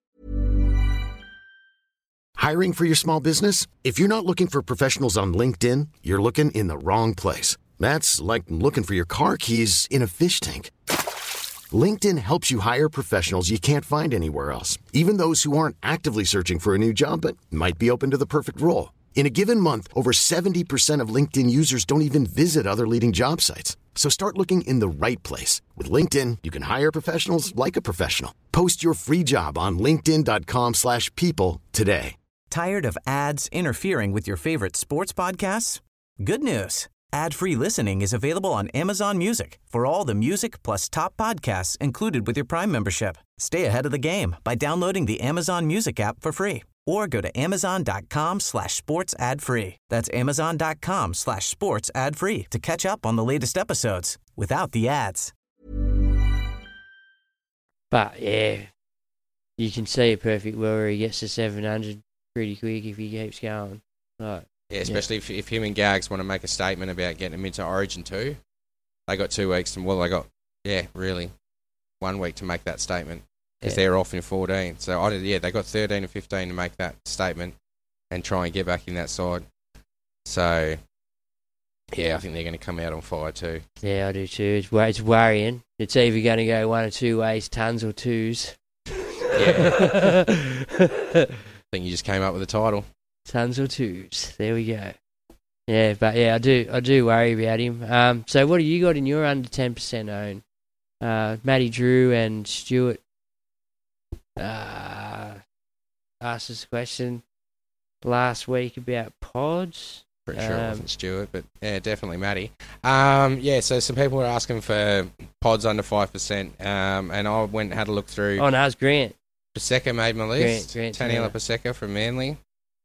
Hiring for your small business? If you're not looking for professionals on LinkedIn, you're looking in the wrong place. That's like looking for your car keys in a fish tank. LinkedIn helps you hire professionals you can't find anywhere else, even those who aren't actively searching for a new job but might be open to the perfect role. In a given month, over seventy percent of LinkedIn users don't even visit other leading job sites. So start looking in the right place. With LinkedIn, you can hire professionals like a professional. Post your free job on linkedin.com slash people today. Tired of ads interfering with your favorite sports podcasts? Good news. Ad-free listening is available on Amazon Music for all the music plus top podcasts included with your Prime membership. Stay ahead of the game by downloading the Amazon Music app for free or go to amazon.com slash sports ad free. That's amazon.com slash sports ad free to catch up on the latest episodes without the ads. But, yeah, you can see a perfect world where he gets to seven hundred pretty quick if he keeps going. Right. Yeah, especially yeah. If, if him and Gags want to make a statement about getting him into Origin two. They got two weeks, and well, they got, yeah, really, one week to make that statement because yeah. they're off in fourteen. So, I did, yeah, they got thirteen and fifteen to make that statement and try and get back in that side. So, yeah, I think they're going to come out on fire too. Yeah, I do too. It's, it's worrying. It's either going to go one or two ways, tons or twos. Yeah. I think you just came up with a title. Tons or twos. There we go. Yeah, but yeah, I do I do worry about him. Um, so what do you got in your under ten percent own? Uh, Matty Drew and Stuart uh, asked us a question last week about pods. Pretty sure um, it wasn't Stuart, but yeah, definitely Matty. Um, yeah, so some people were asking for pods under five percent, um, and I went and had a look through. Oh, no, it's Grant. Paseka made my list. Grant, Grant, Taniela Paseka from Manly.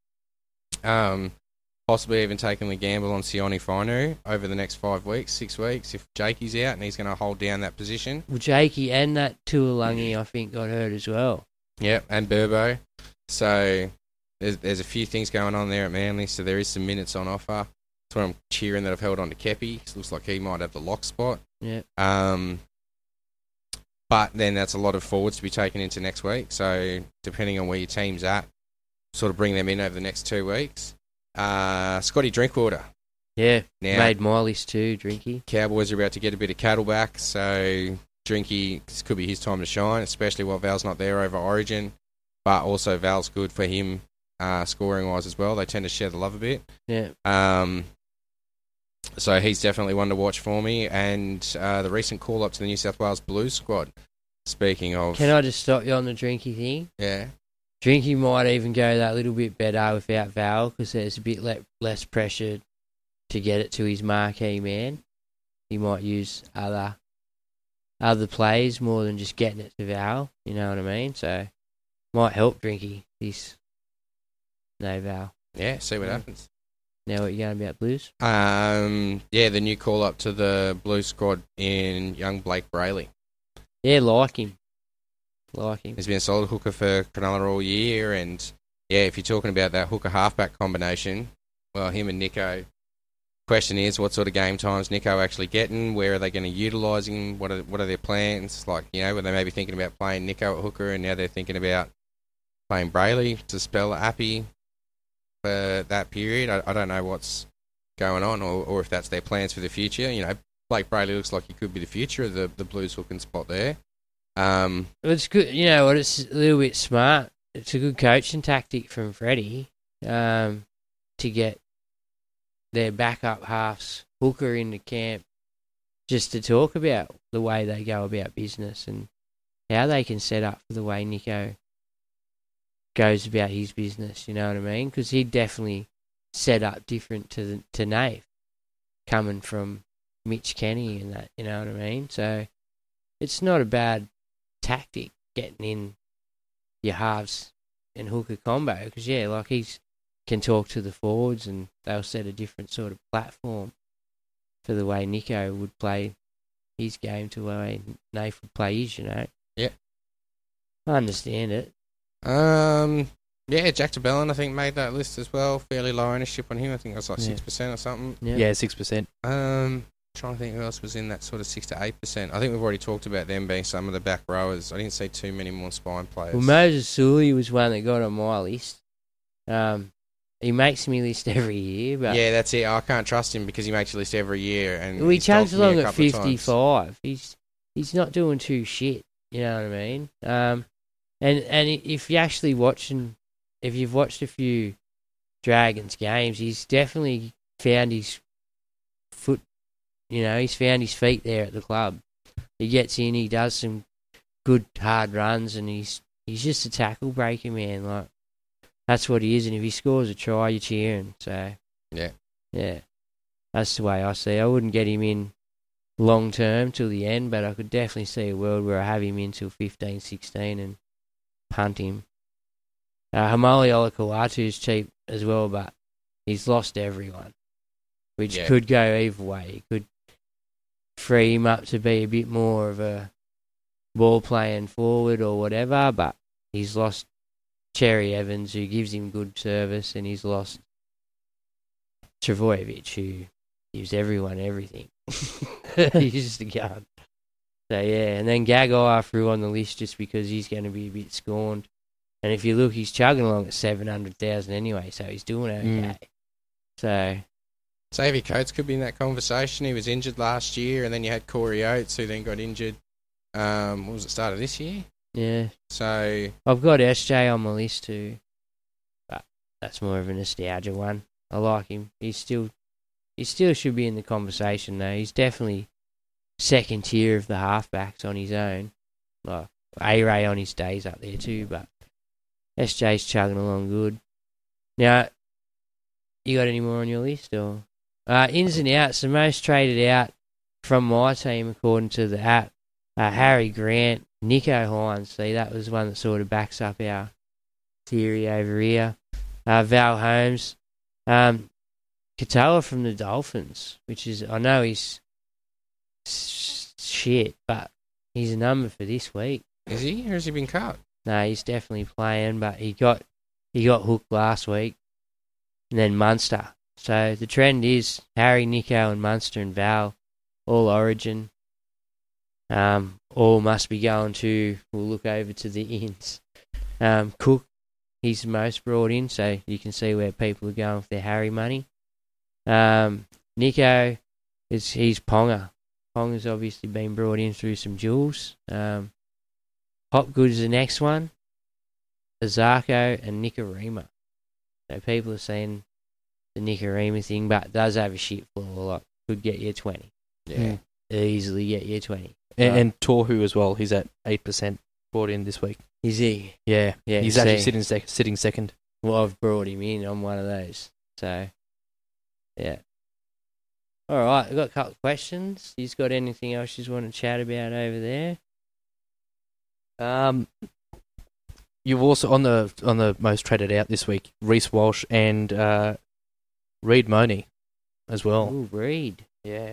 Um, possibly even taking the gamble on Sione Fainu over the next five weeks, six weeks, if Jakey's out and he's going to hold down that position. Well, Jakey and that Tuolangi, I think, got hurt as well. Yep, and Burbo. So there's, there's a few things going on there at Manly, so there is some minutes on offer. That's why I'm cheering that I've held on to Kepi. It looks like he might have the lock spot. Yeah. Um, but then that's a lot of forwards to be taken into next week. So depending on where your team's at, sort of bring them in over the next two weeks. Uh, Scotty Drinkwater. Yeah, now, made my list too, Drinky. Cowboys are about to get a bit of cattle back, so Drinky, this could be his time to shine, especially while Val's not there over Origin. But also Val's good for him uh, scoring-wise as well. They tend to share the love a bit. Yeah. Um. So he's definitely one to watch for me. And uh, the recent call-up to the New South Wales Blues squad, speaking of... Can I just stop you on the Drinky thing? Yeah. Drinky might even go that little bit better without Val because there's a bit le- less pressure to get it to his marquee man. He might use other other plays more than just getting it to Val, you know what I mean? So, might help Drinky, this no Val. Yeah, see what yeah. happens. Now what you going about Blues? Um, yeah, the new call-up to the Blues squad in young Blake Brayley. Yeah, like him. Like him. He's been a solid hooker for Cronulla all year, and yeah, if you're talking about that hooker-halfback combination, well, him and Nico. Question is, what sort of game times Nico actually getting? Where are they going to utilise him? What are what are their plans? Like, you know, were they maybe thinking about playing Nico at hooker, and now they're thinking about playing Brayley to spell Appy for that period? I, I don't know what's going on, or, or if that's their plans for the future. You know, Blake Brayley looks like he could be the future of the, the Blues hooking spot there. Um, it's good, you know what? It's a little bit smart. It's a good coaching tactic from Freddie um, to get their backup halves hooker into camp, just to talk about the way they go about business and how they can set up for the way Nico goes about his business. You know what I mean? Because he definitely set up different to the, to Nave, coming from Mitch Kenny and that, you know what I mean? So it's not a bad tactic getting in your halves and hooker combo because, yeah, like he's can talk to the forwards and they'll set a different sort of platform for the way Nico would play his game to the way Nath would play his, you know? Yeah. I understand it. Um, yeah, Jack DeBellin, I think, made that list as well. Fairly low ownership on him. I think it was like Yeah. six percent or something. Yeah. Yeah, six percent. Um, trying to think who else was in that sort of six to eight percent. I think we've already talked about them being some of the back rowers. I didn't see too many more spine players. Well, Moses Sully was one that got on my list. Um, he makes me list every year, but yeah, that's it. I can't trust him because he makes your list every year. And well, he he's dogged chugs me a along at couple of times. fifty-five. He's he's not doing too shit. You know what I mean? Um, and and if you actually watching, if you've watched a few Dragons games, he's definitely found his foot. You know, he's found his feet there at the club. He gets in, he does some good hard runs, and he's he's just a tackle breaker, man. Like that's what he is. And if he scores a try, you're cheering. So yeah, yeah, that's the way I see it. I wouldn't get him in long term till the end, but I could definitely see a world where I have him in till fifteen, sixteen and punt him. Uh, Hamali Olakuatu is cheap as well, but he's lost everyone, which Yeah. could go either way. It could free him up to be a bit more of a ball playing forward or whatever, but he's lost Cherry Evans, who gives him good service, and he's lost Travojevic, who gives everyone everything. He's just a gun. So, yeah, and then Gagai I threw on the list just because he's going to be a bit scorned. And if you look, he's chugging along at seven hundred thousand anyway, so he's doing okay. Mm. So, Xavier Coates could be in that conversation. He was injured last year, and then you had Corey Oates, who then got injured. Um, what was it, start of this year? yeah. So, I've got S J on my list too, but that's more of a nostalgia one. I like him. He's still, he still should be in the conversation though. He's definitely second tier of the halfbacks on his own. Like A-Ray on his days up there too, but S J's chugging along good. Now, you got any more on your list or uh, ins and outs? The most traded out from my team according to the app, uh, Harry Grant. Nico Hines, see, that was one that sort of backs up our theory over here. Uh, Val Holmes. Um, Katoa from the Dolphins, which is, I know he's sh- shit, but he's a number for this week. is he, or has he been cut? No, he's definitely playing, but he got he got hooked last week. And then Munster. So the trend is Harry, Nico, and Munster and Val, all Origin. Um, all must be going to, we'll look over to the ins. Um, Cook, he's the most brought in, so you can see where people are going with their Harry money. Um, Nico, is he's Ponga. Ponga's obviously been brought in through some jewels. Um, Hopgood's the next one. Azarko and Nicarima. So people are saying the Nicarima thing, but does have a shit floor. Like, could get you twenty. Yeah. Easily get you twenty. And, Right. and Torhu as well. He's at eight percent brought in this week. Is he? Yeah. Yeah, He's see. actually sitting, sec- sitting second. Well, I've brought him in on one of those. So, yeah. All right, I've got a couple of questions. You've got anything else you want to chat about over there? Um, you've also on the on the most traded out this week, Reece Walsh and uh, Reed Money as well. Ooh, Reed. Yeah.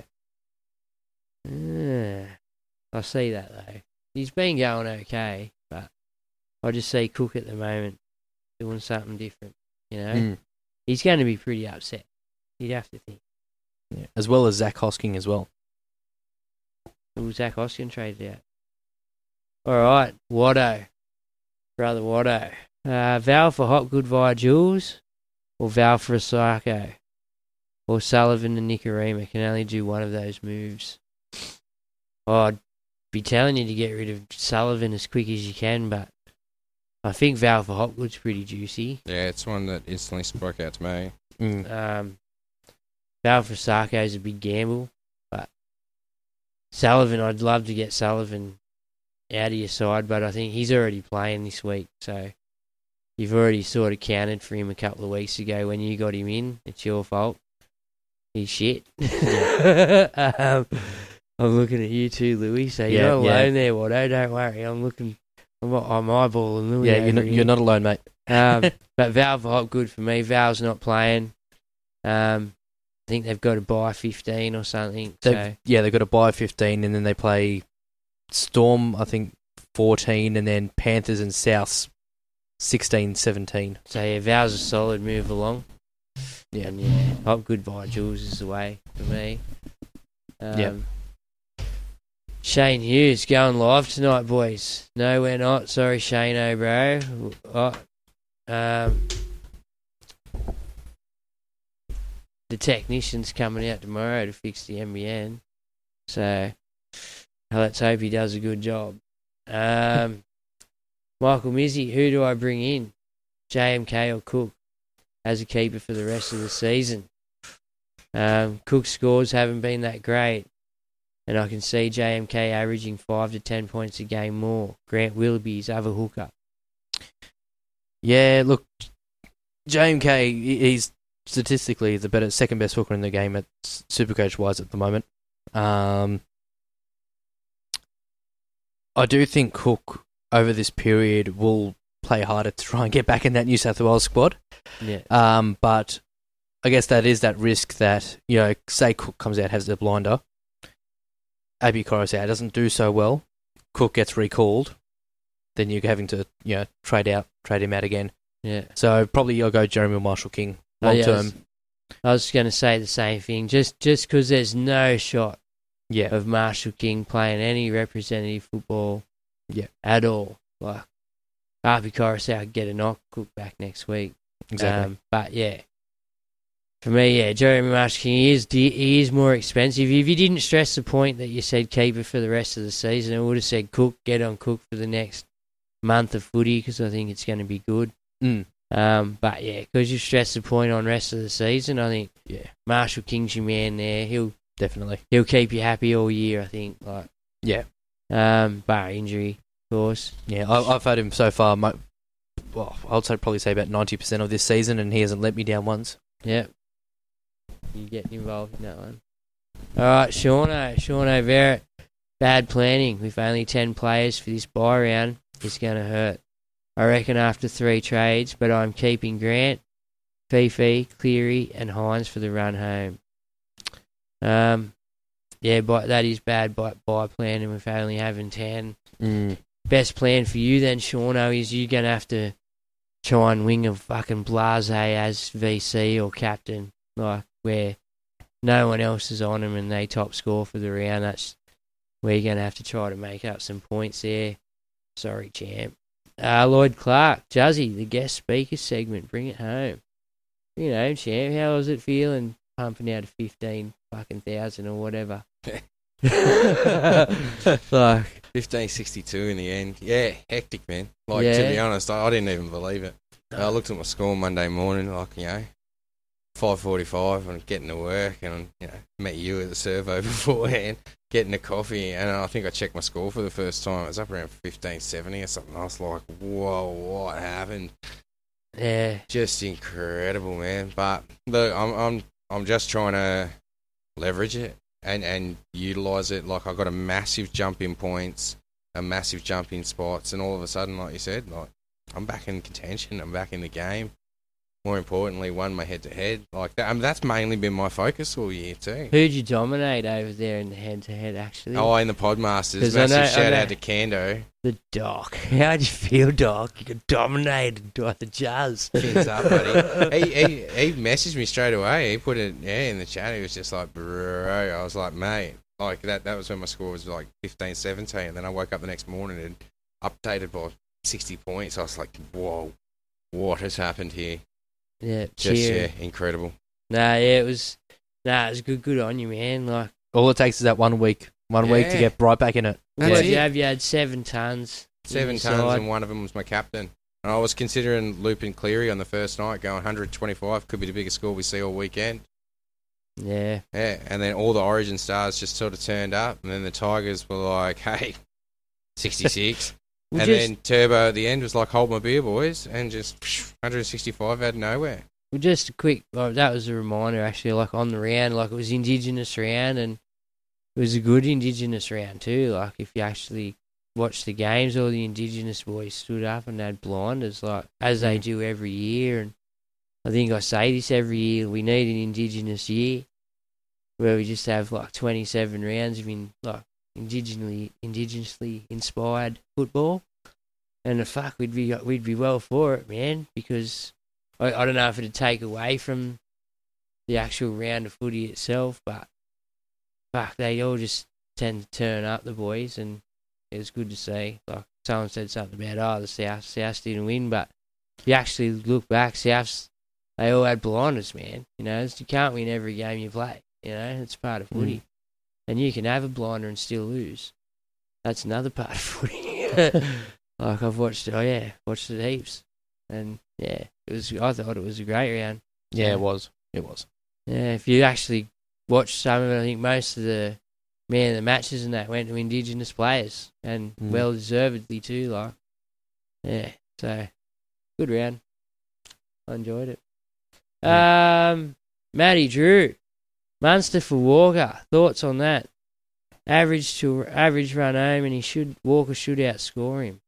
Yeah. I see that, though. He's been going okay, but I just see Cook at the moment doing something different, you know? Mm. He's going to be pretty upset. You'd have to think. Yeah. As well as Zach Hosking as well. Who Zach Hoskin traded out? All right, Watto. Brother Watto. Uh, Val for Hopgood via Jules, or Val for Osako? Or Sullivan and Nicarima can only do one of those moves. Oh, I'd be telling you to get rid of Sullivan as quick as you can, but I think Val for Hopgood's pretty juicy. Yeah, it's one that instantly spoke out to me. Mm. Um, Val for Sarko is a big gamble, but Sullivan, I'd love to get Sullivan out of your side, but I think he's already playing this week, so you've already sort of counted for him a couple of weeks ago when you got him in. It's your fault. he's shit. um, I'm looking at you too, Louis. So you're Yeah, not yeah. alone there, Watto. Don't worry. I'm looking. I'm, I'm eyeballing Louis. Yeah, over you're not, here. you're not alone, mate. Um, but Val Vop, good for me. Val's not playing. Um, I think they've got to buy fifteen or something. They've, So yeah, they've got to buy fifteen, and then they play Storm, I think, fourteen, and then Panthers and Souths, sixteen, seventeen. So yeah, Val's a solid move along. Yeah. And yeah, Hop Goodbye Jules is the way for me. Um, Yeah. Shane Hughes going live tonight, boys. No, we're not. Sorry, Shane, oh, bro. Oh, um, the technician's coming out tomorrow to fix the M B N. So let's hope he does a good job. Um, Michael Mizzy, who do I bring in? J M K or Cook as a keeper for the rest of the season? Um, Cook's scores haven't been that great, and I can see J M K averaging five to ten points a game more. Grant Willoughby's other hooker. Yeah, look, J M K, he- he's statistically the better, second best hooker in the game at Supercoach wise at the moment. Um, I do think Cook over this period will play harder to try and get back in that New South Wales squad. Yeah. Um, but I guess that is that risk that, you know, say Cook comes out, has the blinder, Api Coruscant doesn't do so well, Cook gets recalled, then you're having to, you know, trade out, trade him out again. Yeah. So probably I'll go Jeremy Marshall King Oh, long yeah, I term. was- I was going to say the same thing. Just just because there's no shot Yeah. of Marshall King playing any representative football Yeah. at all. Like, Harvey Coruscant could get a knock, Cook back next week. Exactly. Um, but yeah, for me, yeah, Jeremy Marshall King he is he is more expensive. If you didn't stress the point that you said keeper for the rest of the season, I would have said Cook, get on Cook for the next month of footy because I think it's going to be good. Mm. Um, but yeah, because you stress the point on rest of the season, I think Yeah. Marshall King's your man there. He'll Definitely. he'll keep you happy all year. I think. Like, Yeah. um, bar injury, of course. Yeah, I, I've had him so far, mo- well, I'd say probably say about ninety percent of this season, and he hasn't let me down once. Yep. You getting involved in that one. All right, Shauno, Shauno Verrett. Bad planning with only ten players for this bye round is going to hurt. I reckon after three trades, but I'm keeping Grant, Fifi, Cleary, and Hines for the run home. Um, yeah, but that is bad by, by planning with only having ten. Mm. Best plan for you then, Shauno, is you're going to have to try and wing a fucking Blase as V C or captain, like where no one else is on him and they top score for the round. That's where you're going to have to try to make up some points there. Sorry, champ. Uh, Lloyd Clark, Juzzy, the guest speaker segment, bring it home. You know, champ, how was it feeling pumping out a fifteen fucking thousand or whatever? Like fifteen sixty-two in the end. Yeah, hectic, man. Like, Yeah. to be honest, I, I didn't even believe it. I looked at my score Monday morning, like, you know, five forty-five and getting to work, and, you know, met you at the servo beforehand, getting a coffee, and I think I checked my score for the first time. It was up around fifteen seventy or something. I was like, whoa, what happened? Yeah. Just incredible, man. But, look, I'm I'm I'm just trying to leverage it and, and utilise it. Like, I got a massive jump in points, a massive jump in spots, and all of a sudden, like you said, like, I'm back in contention. I'm back in the game. More importantly, won my head-to-head. Like that, I mean, that's mainly been my focus all year too. Who'd you dominate over there in the head-to-head, actually? Oh, in the Podmasters. 'Cause I Massive know- I shout know- out to Kando. The Doc. How'd you feel, Doc? You got dominated by the Jazz. Fins up, buddy. he, he, he messaged me straight away. He put it yeah, in the chat. He was just like, bro. I was like, mate. Like, that That was when my score was like fifteen seventeen. And then I woke up the next morning and updated by sixty points. I was like, whoa, what has happened here? Yeah, Just, cheer. yeah, incredible. Nah, yeah, it was. Nah, it was good. Good on you, man. Like, All it takes is that one week, one week to Yeah. get right back in it. what That's did you it. have? You had seven tons. Seven inside. tons, and one of them was my captain. And I was considering looping Cleary on the first night, going one twenty-five, could be the biggest score we see all weekend. Yeah. Yeah, and then all the Origin stars just sort of turned up, and then the Tigers were like, hey, sixty-six. Well, and just- then Turbo at the end was like, hold my beer, boys, and just psh, one sixty-five out of nowhere. Well, just a quick, like, that was a reminder actually, like on the round, like it was Indigenous round and it was a good Indigenous round too. Like if you actually watched the games, all the Indigenous boys stood up and had blinders, like as they do every year. And I think I say this every year, we need an Indigenous year where we just have like twenty-seven rounds of in, like indigenously, indigenously inspired football. And the fuck, we'd be we'd be well for it, man, because I, I don't know if it'd take away from the actual round of footy itself, but fuck, they all just tend to turn up, the boys, and it was good to see. Like someone said something about, oh, the South, South didn't win, but if you actually look back, Souths, they all had blinders, man. You know, you can't win every game you play. You know, it's part of footy. Mm. And you can have a blinder and still lose. That's another part of footy. Like I've watched it, oh yeah, watched it heaps. And yeah, it was. I thought it was a great round. Yeah, it was. It was. Yeah, if you actually watch some of it, I think most of the man of the matches and that went to Indigenous players, and mm. well deservedly too. Like, yeah, so good round. I enjoyed it. Yeah. Um, Matty Drew, Munster for Walker. Thoughts on that? Average to average run home, and he should Walker should outscore him.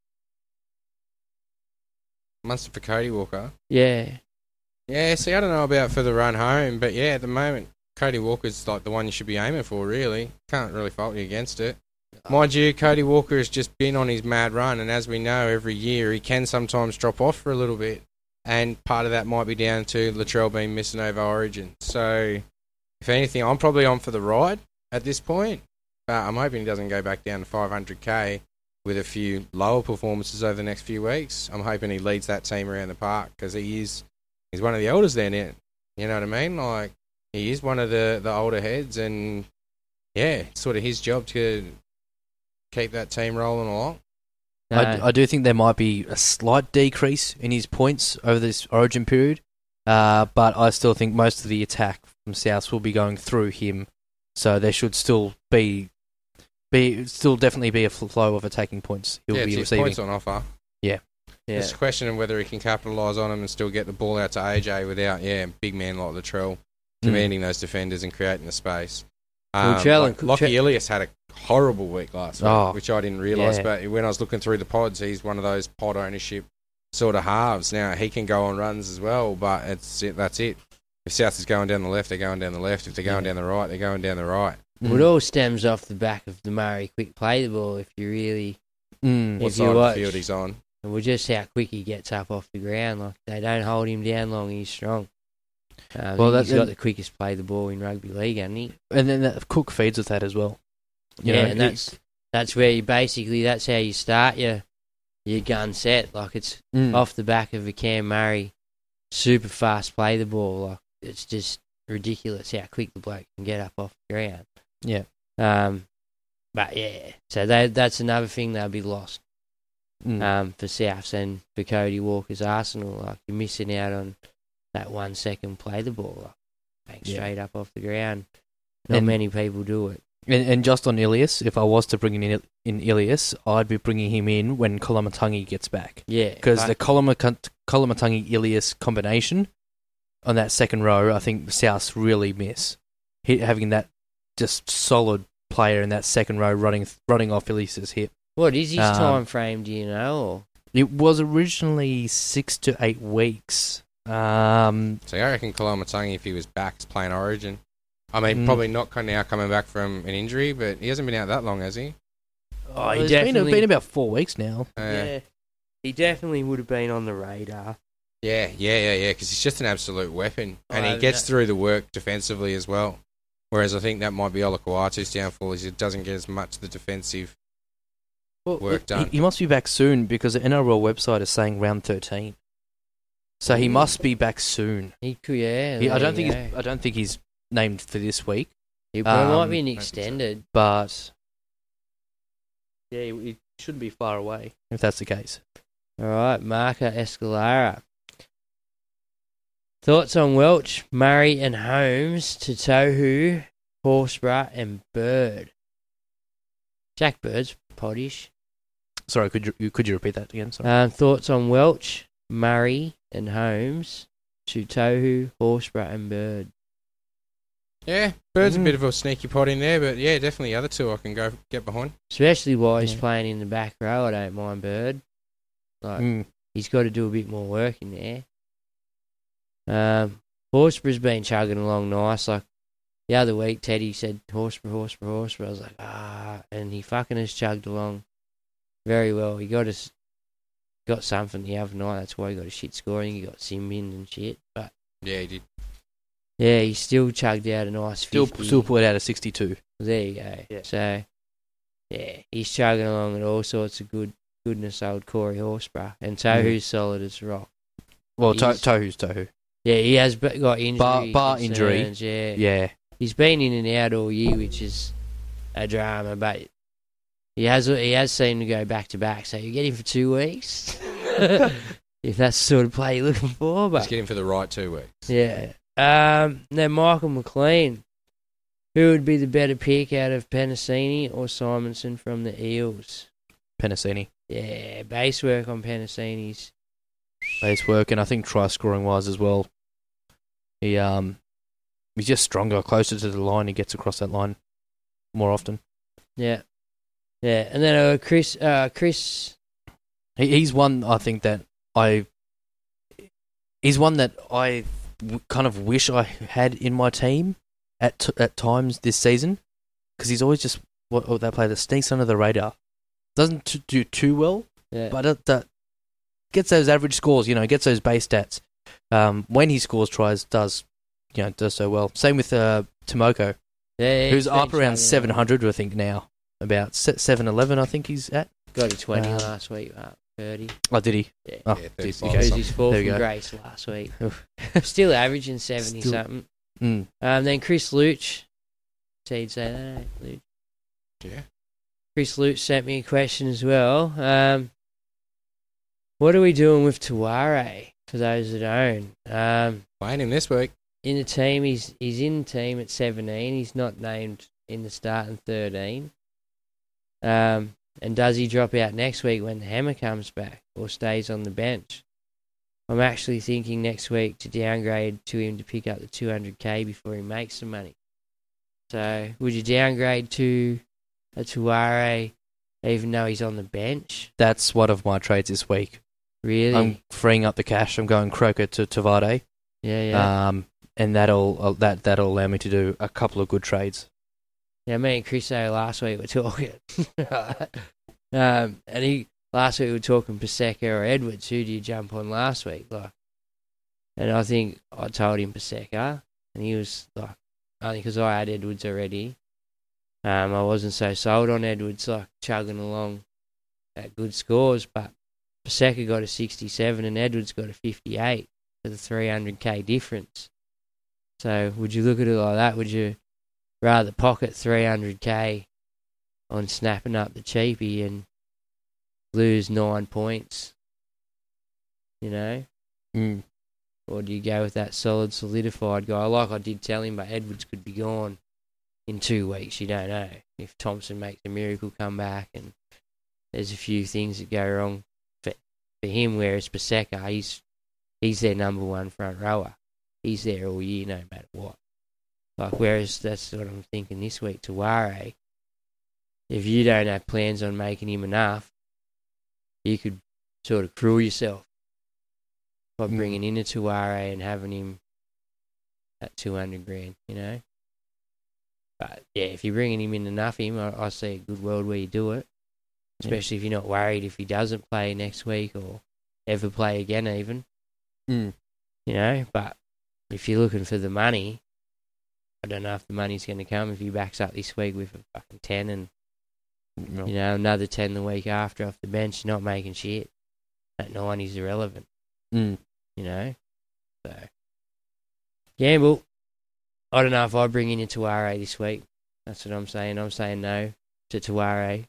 Munster for Cody Walker. Yeah. Yeah, see, I don't know about for the run home, but yeah, at the moment, Cody Walker's like the one you should be aiming for, really. Can't really fault you against it. Mind you, Cody Walker has just been on his mad run, and as we know, every year he can sometimes drop off for a little bit, and part of that might be down to Latrell being missing over Origin. So, if anything, I'm probably on for the ride at this point, but I'm hoping he doesn't go back down to five hundred K with a few lower performances over the next few weeks. I'm hoping he leads that team around the park, because he is he's one of the elders there now. You know what I mean? Like, he is one of the, the older heads, and yeah, it's sort of his job to keep that team rolling along. No. I, I do think there might be a slight decrease in his points over this Origin period, uh, but I still think most of the attack from Souths will be going through him, so there should still be be still definitely be a flow of attacking points he'll yeah, be it's receiving. Points on offer. Yeah. Yeah. It's a question of whether he can capitalise on them and still get the ball out to A J without, yeah, big man like Latrell commanding mm. those defenders and creating the space. Um, well, like, Lockie Ilias had a horrible week last week, oh, which I didn't realise. yeah. But when I was looking through the pods, he's one of those pod ownership sort of halves. Now, he can go on runs as well, but it's it, that's it. If South is going down the left, they're going down the left. If they're going yeah. down the right, they're going down the right. Mm. It all stems off the back of the Murray quick play the ball. If you really, mm. if what you side watch, of the field he's on. And well, just how quick he gets up off the ground. Like, they don't hold him down long. He's strong. Um, well, he's that, got the quickest play the ball in rugby league, hasn't he? And then that, Cook feeds with that as well. You yeah, know, and that's that's where you basically that's how you start your your gun set. Like, it's mm. off the back of a Cam Murray, super fast play the ball. Like, it's just ridiculous how quick the bloke can get up off the ground. Yeah. Um, but yeah, so they, that's another thing they'll be lost. Mm. Um, for Souths and for Cody Walker's Arsenal, like, you're missing out on that one second play the ball, like, bang yeah. straight up off the ground. Not and, many people do it. And, and just on Ilias, if I was to bring in in Ilias, I'd be bringing him in when Koloamatangi gets back. Yeah, because the Koloamatangi Ilias combination on that second row, I think the Souths really miss he, having that just solid player in that second row running running off Ilias's hip. What is his um, time frame, do you know? Or? It was originally six to eight weeks. Um, so I reckon Koloamatangi, if he was back, is playing Origin. I mean, mm. probably not now coming back from an injury, but he hasn't been out that long, has he? Oh, he it's definitely been, been about four weeks now. Uh, yeah, he definitely would have been on the radar. Yeah, yeah, yeah, yeah, because he's just an absolute weapon, and oh, he gets that. through the work defensively as well. Whereas I think that might be Olakuatu's downfall, is he doesn't get as much the defensive well, work done. He, he must be back soon, because the N R L website is saying round thirteen. So he must be back soon. He could, yeah. He, I don't think he's, I don't think he's named for this week. He um, might be an extended, so. But yeah, he, he shouldn't be far away if that's the case. All right, Marca Escalara. Thoughts on Welch, Murray and Holmes to Tohu, Horsburgh and Bird. Jack Bird's poddish. Sorry, could you could you repeat that again? Sorry. Um, thoughts on Welch, Murray and Holmes to Tohu, Horsburgh and Bird. Yeah, Bird's Mm. a bit of a sneaky pot in there, but yeah, definitely the other two I can go get behind. Especially while he's Yeah. playing in the back row, I don't mind Bird. Like, Mm. he's got to do a bit more work in there. Um, Horsburgh's been chugging along nice. Like, the other week, Teddy said, Horsburgh, Horsburgh, Horsburgh. I was like, ah, and he fucking has chugged along very well. He got us, got something the other night. That's why he got a shit scoring. He got Simbin and shit. But Yeah, he did. yeah, he still chugged out a nice Still, fifty. still put out a sixty-two. There you go. Yeah. So, yeah, he's chugging along at all sorts of good goodness, old Corey Horsburgh. And Tohu's solid as rock. Well, to- He's- Tohu's Tohu. Yeah, he has b- got injury. Bar, bar injury. concerns, Yeah. Yeah. He's been in and out all year, which is a drama, but he has he has seemed to go back to back. So you get him for two weeks, if that's the sort of play you're looking for. But Let's get him for the right two weeks. yeah. Um, then Michael McLean. Who would be the better pick out of Penasini or Simonson from the Eels? Penasini. Yeah, base work on Penasini's. Base work, and I think try scoring wise as well. He um, he's just stronger, closer to the line. He gets across that line more often. Yeah, yeah, and then uh, Chris, uh, Chris. He, he's one I think that I. He's one that I w- kind of wish I had in my team at t- at times this season, because he's always just what, what that player that sneaks under the radar, doesn't t- do too well, Yeah. but it, that gets those average scores. You know, gets those base stats. Um, when he scores tries, does you know does so well. Same with uh, Tomoko, Yeah, who's he's up been around chugging seven hundred, I think now, about seven eleven. I think he's at. Got a twenty Um, last week, uh, thirty. Oh, did he? Yeah. Oh, Yeah, geez, thirty-five. okay. Because he's fourth There we from go. Grace last week. Still averaging seventy Still- something. Mm. Um, then Chris Luch. So you'd say that, eh, Luch? Yeah. Chris Luch sent me a question as well. Um, what are we doing with Tuare, for those that own? Um, Playing him this week. in the team, he's he's in the team at seventeen. He's not named in the starting thirteen. Um, and does he drop out next week when the hammer comes back, or stays on the bench? I'm actually thinking next week to downgrade to him to pick up the two hundred k before he makes some money. So, would you downgrade to a Tuare even though he's on the bench? That's one of my trades this week. Really? I'm freeing up the cash. I'm going Croker to Tavade. yeah, yeah. Um, and that'll uh, that that'll allow me to do a couple of good trades. Yeah, me and Chris O last week were talking. um, and he last week we were talking Paseka or Edwards. Who do you jump on last week? Like, and I think I told him Paseka, and he was like, only because I had Edwards already. Um, I wasn't so sold on Edwards, like chugging along at good scores, but Paseka got a sixty-seven and Edwards got a fifty-eight for the three hundred k difference. So would you look at it like that? Would you rather pocket three hundred k on snapping up the cheapie and lose nine points, you know? Mm. Or do you go with that solid, solidified guy? Like I did tell him, but Edwards could be gone in two weeks. You don't know. If Thompson makes a miracle comeback and there's a few things that go wrong for, for him, whereas Paseka, he's, he's their number one front rower. He's there all year no matter what. Like, whereas that's what I'm thinking this week to Ware. If you don't have plans on making him enough, you could sort of cruel yourself by Mm. bringing in a Tuare and having him at two hundred grand, you know? But, yeah, if you're bringing him in enough, him, I, I see a good world where you do it. Especially if you're not worried if he doesn't play next week or ever play again even. Mm. You know, but if you're looking for the money, I don't know if the money's going to come if he backs up this week with a fucking ten and, No. you know, another ten the week after off the bench, not making shit. That nine is irrelevant, Mm. you know? So, gamble. I don't know if I bring in a Tuare this week. That's what I'm saying. I'm saying no to Tuare.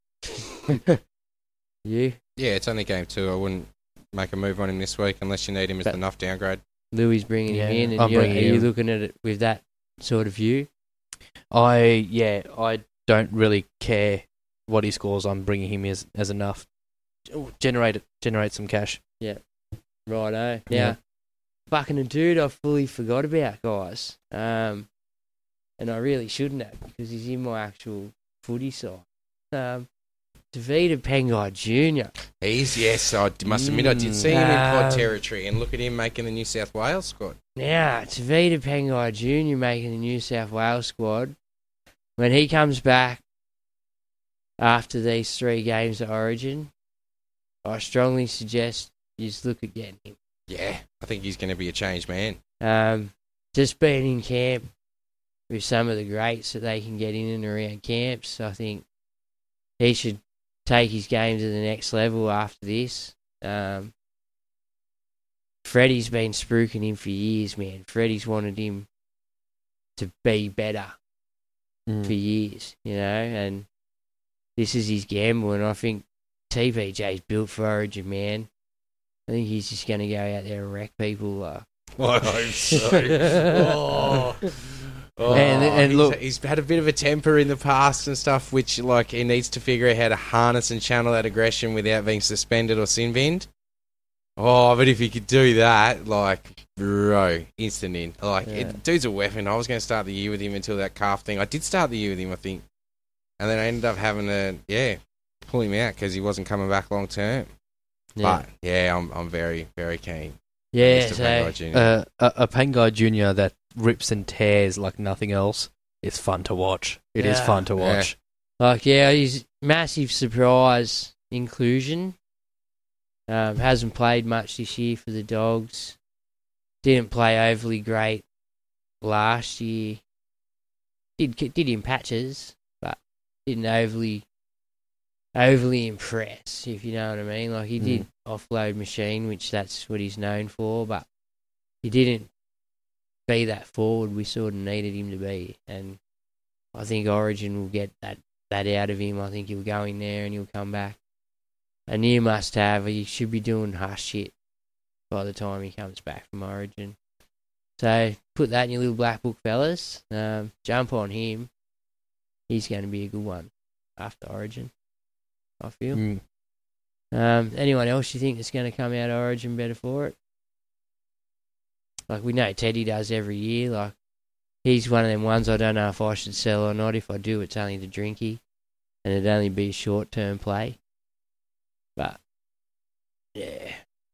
You? Yeah, it's only game two. I wouldn't make a move on him this week unless you need him as But- enough downgrade. Louis bringing Yeah, him in, and I'm you're, are bringing you him. looking at it with that sort of view? I yeah, I don't really care what he scores. I'm bringing him as as enough. Generate it, generate some cash. Righto. Now, Yeah. fucking a dude I fully forgot about, guys. Um, and I really shouldn't have because he's in my actual footy side. Um, Davida Pengai Junior He's, yes, I must admit I did see him in Um, pod territory, and look at him making the New South Wales squad. Now, Davida Pengai Junior making the New South Wales squad. When he comes back after these three games at Origin, I strongly suggest you just look at getting him. Yeah, I think he's going to be a changed man. Um, just being in camp with some of the greats that they can get in and around camps, I think he should take his game to the next level after this. Um, Freddie's been spruiking him for years, man. Freddie's wanted him to be better Mm. for years, you know, and this is his gamble, and I think T P J's built for Origin, man. I think he's just going to go out there and wreck people. Uh. I hope so. oh. Oh, and, and he's, look, he's had a bit of a temper in the past and stuff, which like he needs to figure out how to harness and channel that aggression without being suspended or sin binned. Oh, but if he could do that, like, bro, instant in. Like, Yeah. it, dude's a weapon. I was going to start the year with him until that calf thing. I did start the year with him, I think, and then I ended up having to, yeah, pull him out because he wasn't coming back long term. Yeah. But yeah, I'm I'm very very keen. Yeah, Mister so, Pengai Junior Uh, a, a Pengai Junior that rips and tears like nothing else. It's fun to watch. It is Yeah. fun to Yeah. watch. Like, yeah, he's massive surprise inclusion. Um, hasn't played much this year for the Dogs. Didn't play overly great last year. Did did in patches, but didn't overly overly impress, if you know what I mean. Like, he did offload machine, which that's what he's known for, but he didn't be that forward we sort of needed him to be. And I think Origin will get that, that out of him. I think he'll go in there and he'll come back. A near must-have. He should be doing hush shit by the time he comes back from Origin. So put that in your little black book, fellas. Um, jump on him. He's going to be a good one after Origin, I feel. Mm. Um, anyone else you think that's going to come out of Origin better for it? Like, we know Teddy does every year. Like, he's one of them ones I don't know if I should sell or not. If I do, it's only the drinky, and it'd only be a short-term play. But, yeah.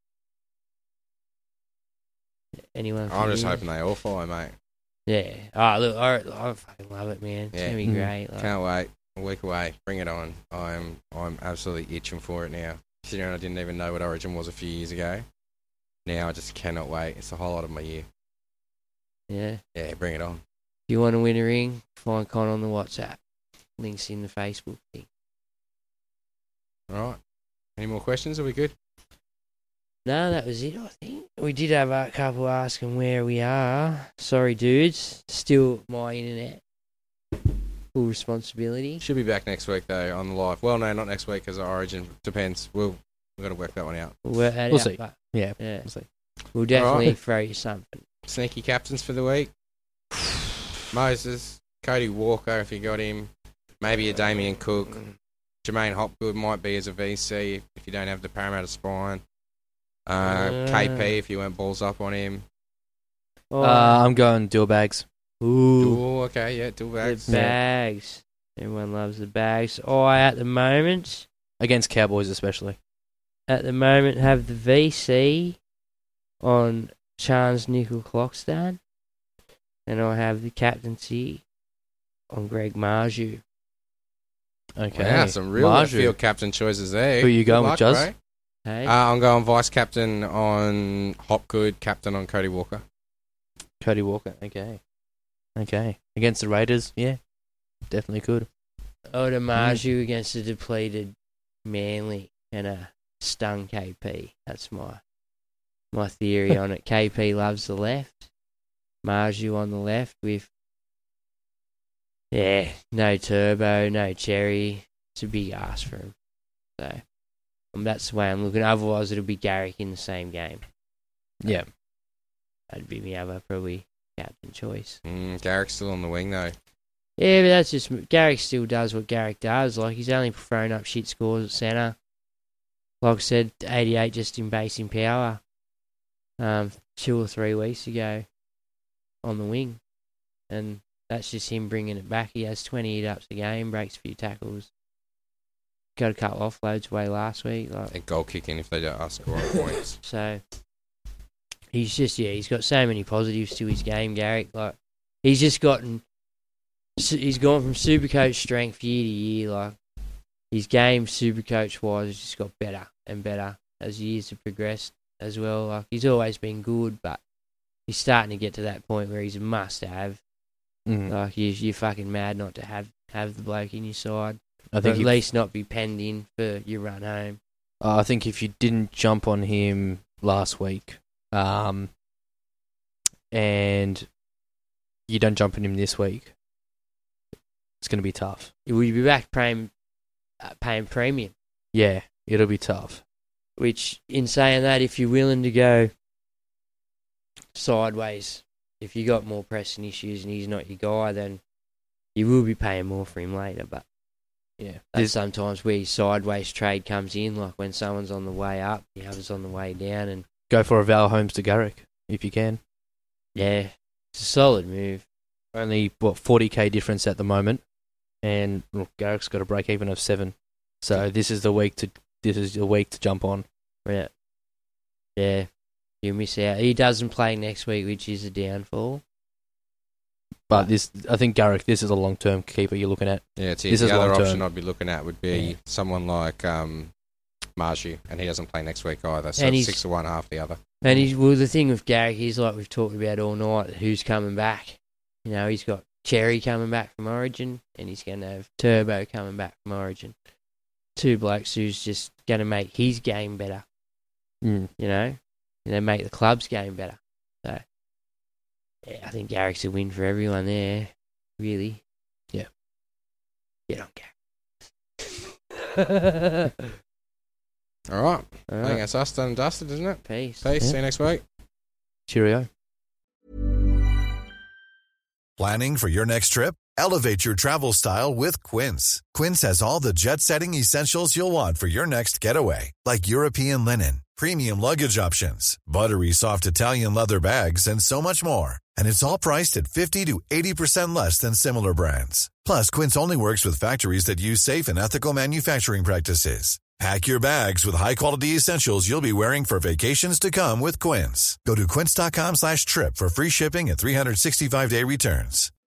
Anyone? I'm just for you? hoping they all follow, mate. Yeah. Oh, look, I, I fucking love it, man. It's Yeah. going to be Mm. great. Like, Can't wait. A week away. Bring it on. I'm I'm absolutely itching for it now. Considering I didn't even know what Origin was a few years ago. Now I just cannot wait. It's the highlight of my year. yeah. Yeah, bring it on. If you want to win a ring, find Con on the WhatsApp. Links in the Facebook thing. All right. Any more questions? Are we good? No, that was it, I think. We did have a couple asking where we are. Sorry, dudes. Still my internet. Full responsibility. Should be back next week, though, on the live. Well, no, not next week because of Origin. Depends. We'll, we've got to work that one out. We'll work that We'll out, see. but Yeah, yeah. we'll see. We'll definitely Alright. throw you something. Sneaky captains for the week. Moses, Cody Walker, if you got him. Maybe a Damien Cook. Jermaine Hopgood might be as a V C if you don't have the Parramatta spine. Uh, Uh. K P if you went balls up on him. Oh, Uh, I'm going dual bags. ooh, Oh, okay, yeah, dual bags. the bags. Everyone loves the bags. I, at the moment, Against Cowboys especially. at the moment, have the V C on Chance Nickel Clockstad. And I have the captaincy on Greg Marju. Okay. Wow, some real Marju. left field captain choices there. Who you Good going with, luck, Juz? bro. Hey? Uh, I'm going vice captain on Hopgood, captain on Cody Walker. Cody Walker. Okay. Okay. Against the Raiders, yeah. Definitely could. Oda Marju against a depleted Manly and a stung K P. That's my my theory on it. K P loves the left. Marju on the left with, yeah, no turbo, no cherry. It's a big ask for him. So um, that's the way I'm looking. Otherwise, it'll be Garrick in the same game. Yeah. That'd be my other probably captain choice. Mm, Garrick's still on the wing, though. Yeah, but that's just Garrick still does what Garrick does. Like, he's only thrown up shit scores at centre. Like I said, eighty-eight just in base in power. Um, two or three weeks ago on the wing. And that's just him bringing it back. He has twenty hit-ups a game, breaks a few tackles. Got a couple offloads away last week. Like, and goal kicking if they don't ask for points. So, he's just, yeah, he's got so many positives to his game, Garrick. Like, he's just gotten, he's gone from Supercoach strength year to year. Like, his game, Supercoach-wise, has just got better and better as years have progressed as well. Like, he's always been good, but he's starting to get to that point where he's a must-have. Mm. Like, you're, you're fucking mad not to have, have the bloke in your side. I think at if, least not be penned in for your run home. Uh, I think if you didn't jump on him last week, um, and you don't jump on him this week, it's going to be tough. Will you be back paying, uh, paying premium? Yeah, it'll be tough. Which, in saying that, if you're willing to go sideways, if you got more pressing issues and he's not your guy, then you will be paying more for him later. But yeah, that's sometimes where your sideways trade comes in, like when someone's on the way up, the other's on the way down, and go for a Val Holmes to Garrick if you can. Yeah, it's a solid move. Only what forty k difference at the moment, and look, Garrick's got a break even of seven. So this is the week to this is the week to jump on. Yeah, yeah, you miss out. He doesn't play next week, which is a downfall. But this, I think Garrick, this is a long-term keeper you're looking at. Yeah, it's this the is other long-term. option I'd be looking at would be Yeah. someone like um, Marshy, and he doesn't play next week either. So And it's he's- six to one, half the other. And he's, well, the thing with Garrick is, like we've talked about all night, who's coming back. You know, he's got Cherry coming back from Origin, and he's going to have Turbo coming back from Origin. Two blokes who's just going to make his game better. Mm. You know, and they make the club's game better. So, yeah, I think Garrick's a win for everyone there, really. Yeah. Get on, Garrick. All right. All I right. think that's us done and dusted, isn't it? Peace. Peace. Yeah. See you next week. Cheerio. Planning for your next trip? Elevate your travel style with Quince. Quince has all the jet-setting essentials you'll want for your next getaway, like European linen, premium luggage options, buttery soft Italian leather bags, and so much more. And it's all priced at fifty to eighty percent less than similar brands. Plus, Quince only works with factories that use safe and ethical manufacturing practices. Pack your bags with high-quality essentials you'll be wearing for vacations to come with Quince. Go to quince.com slash trip for free shipping and three sixty-five day returns.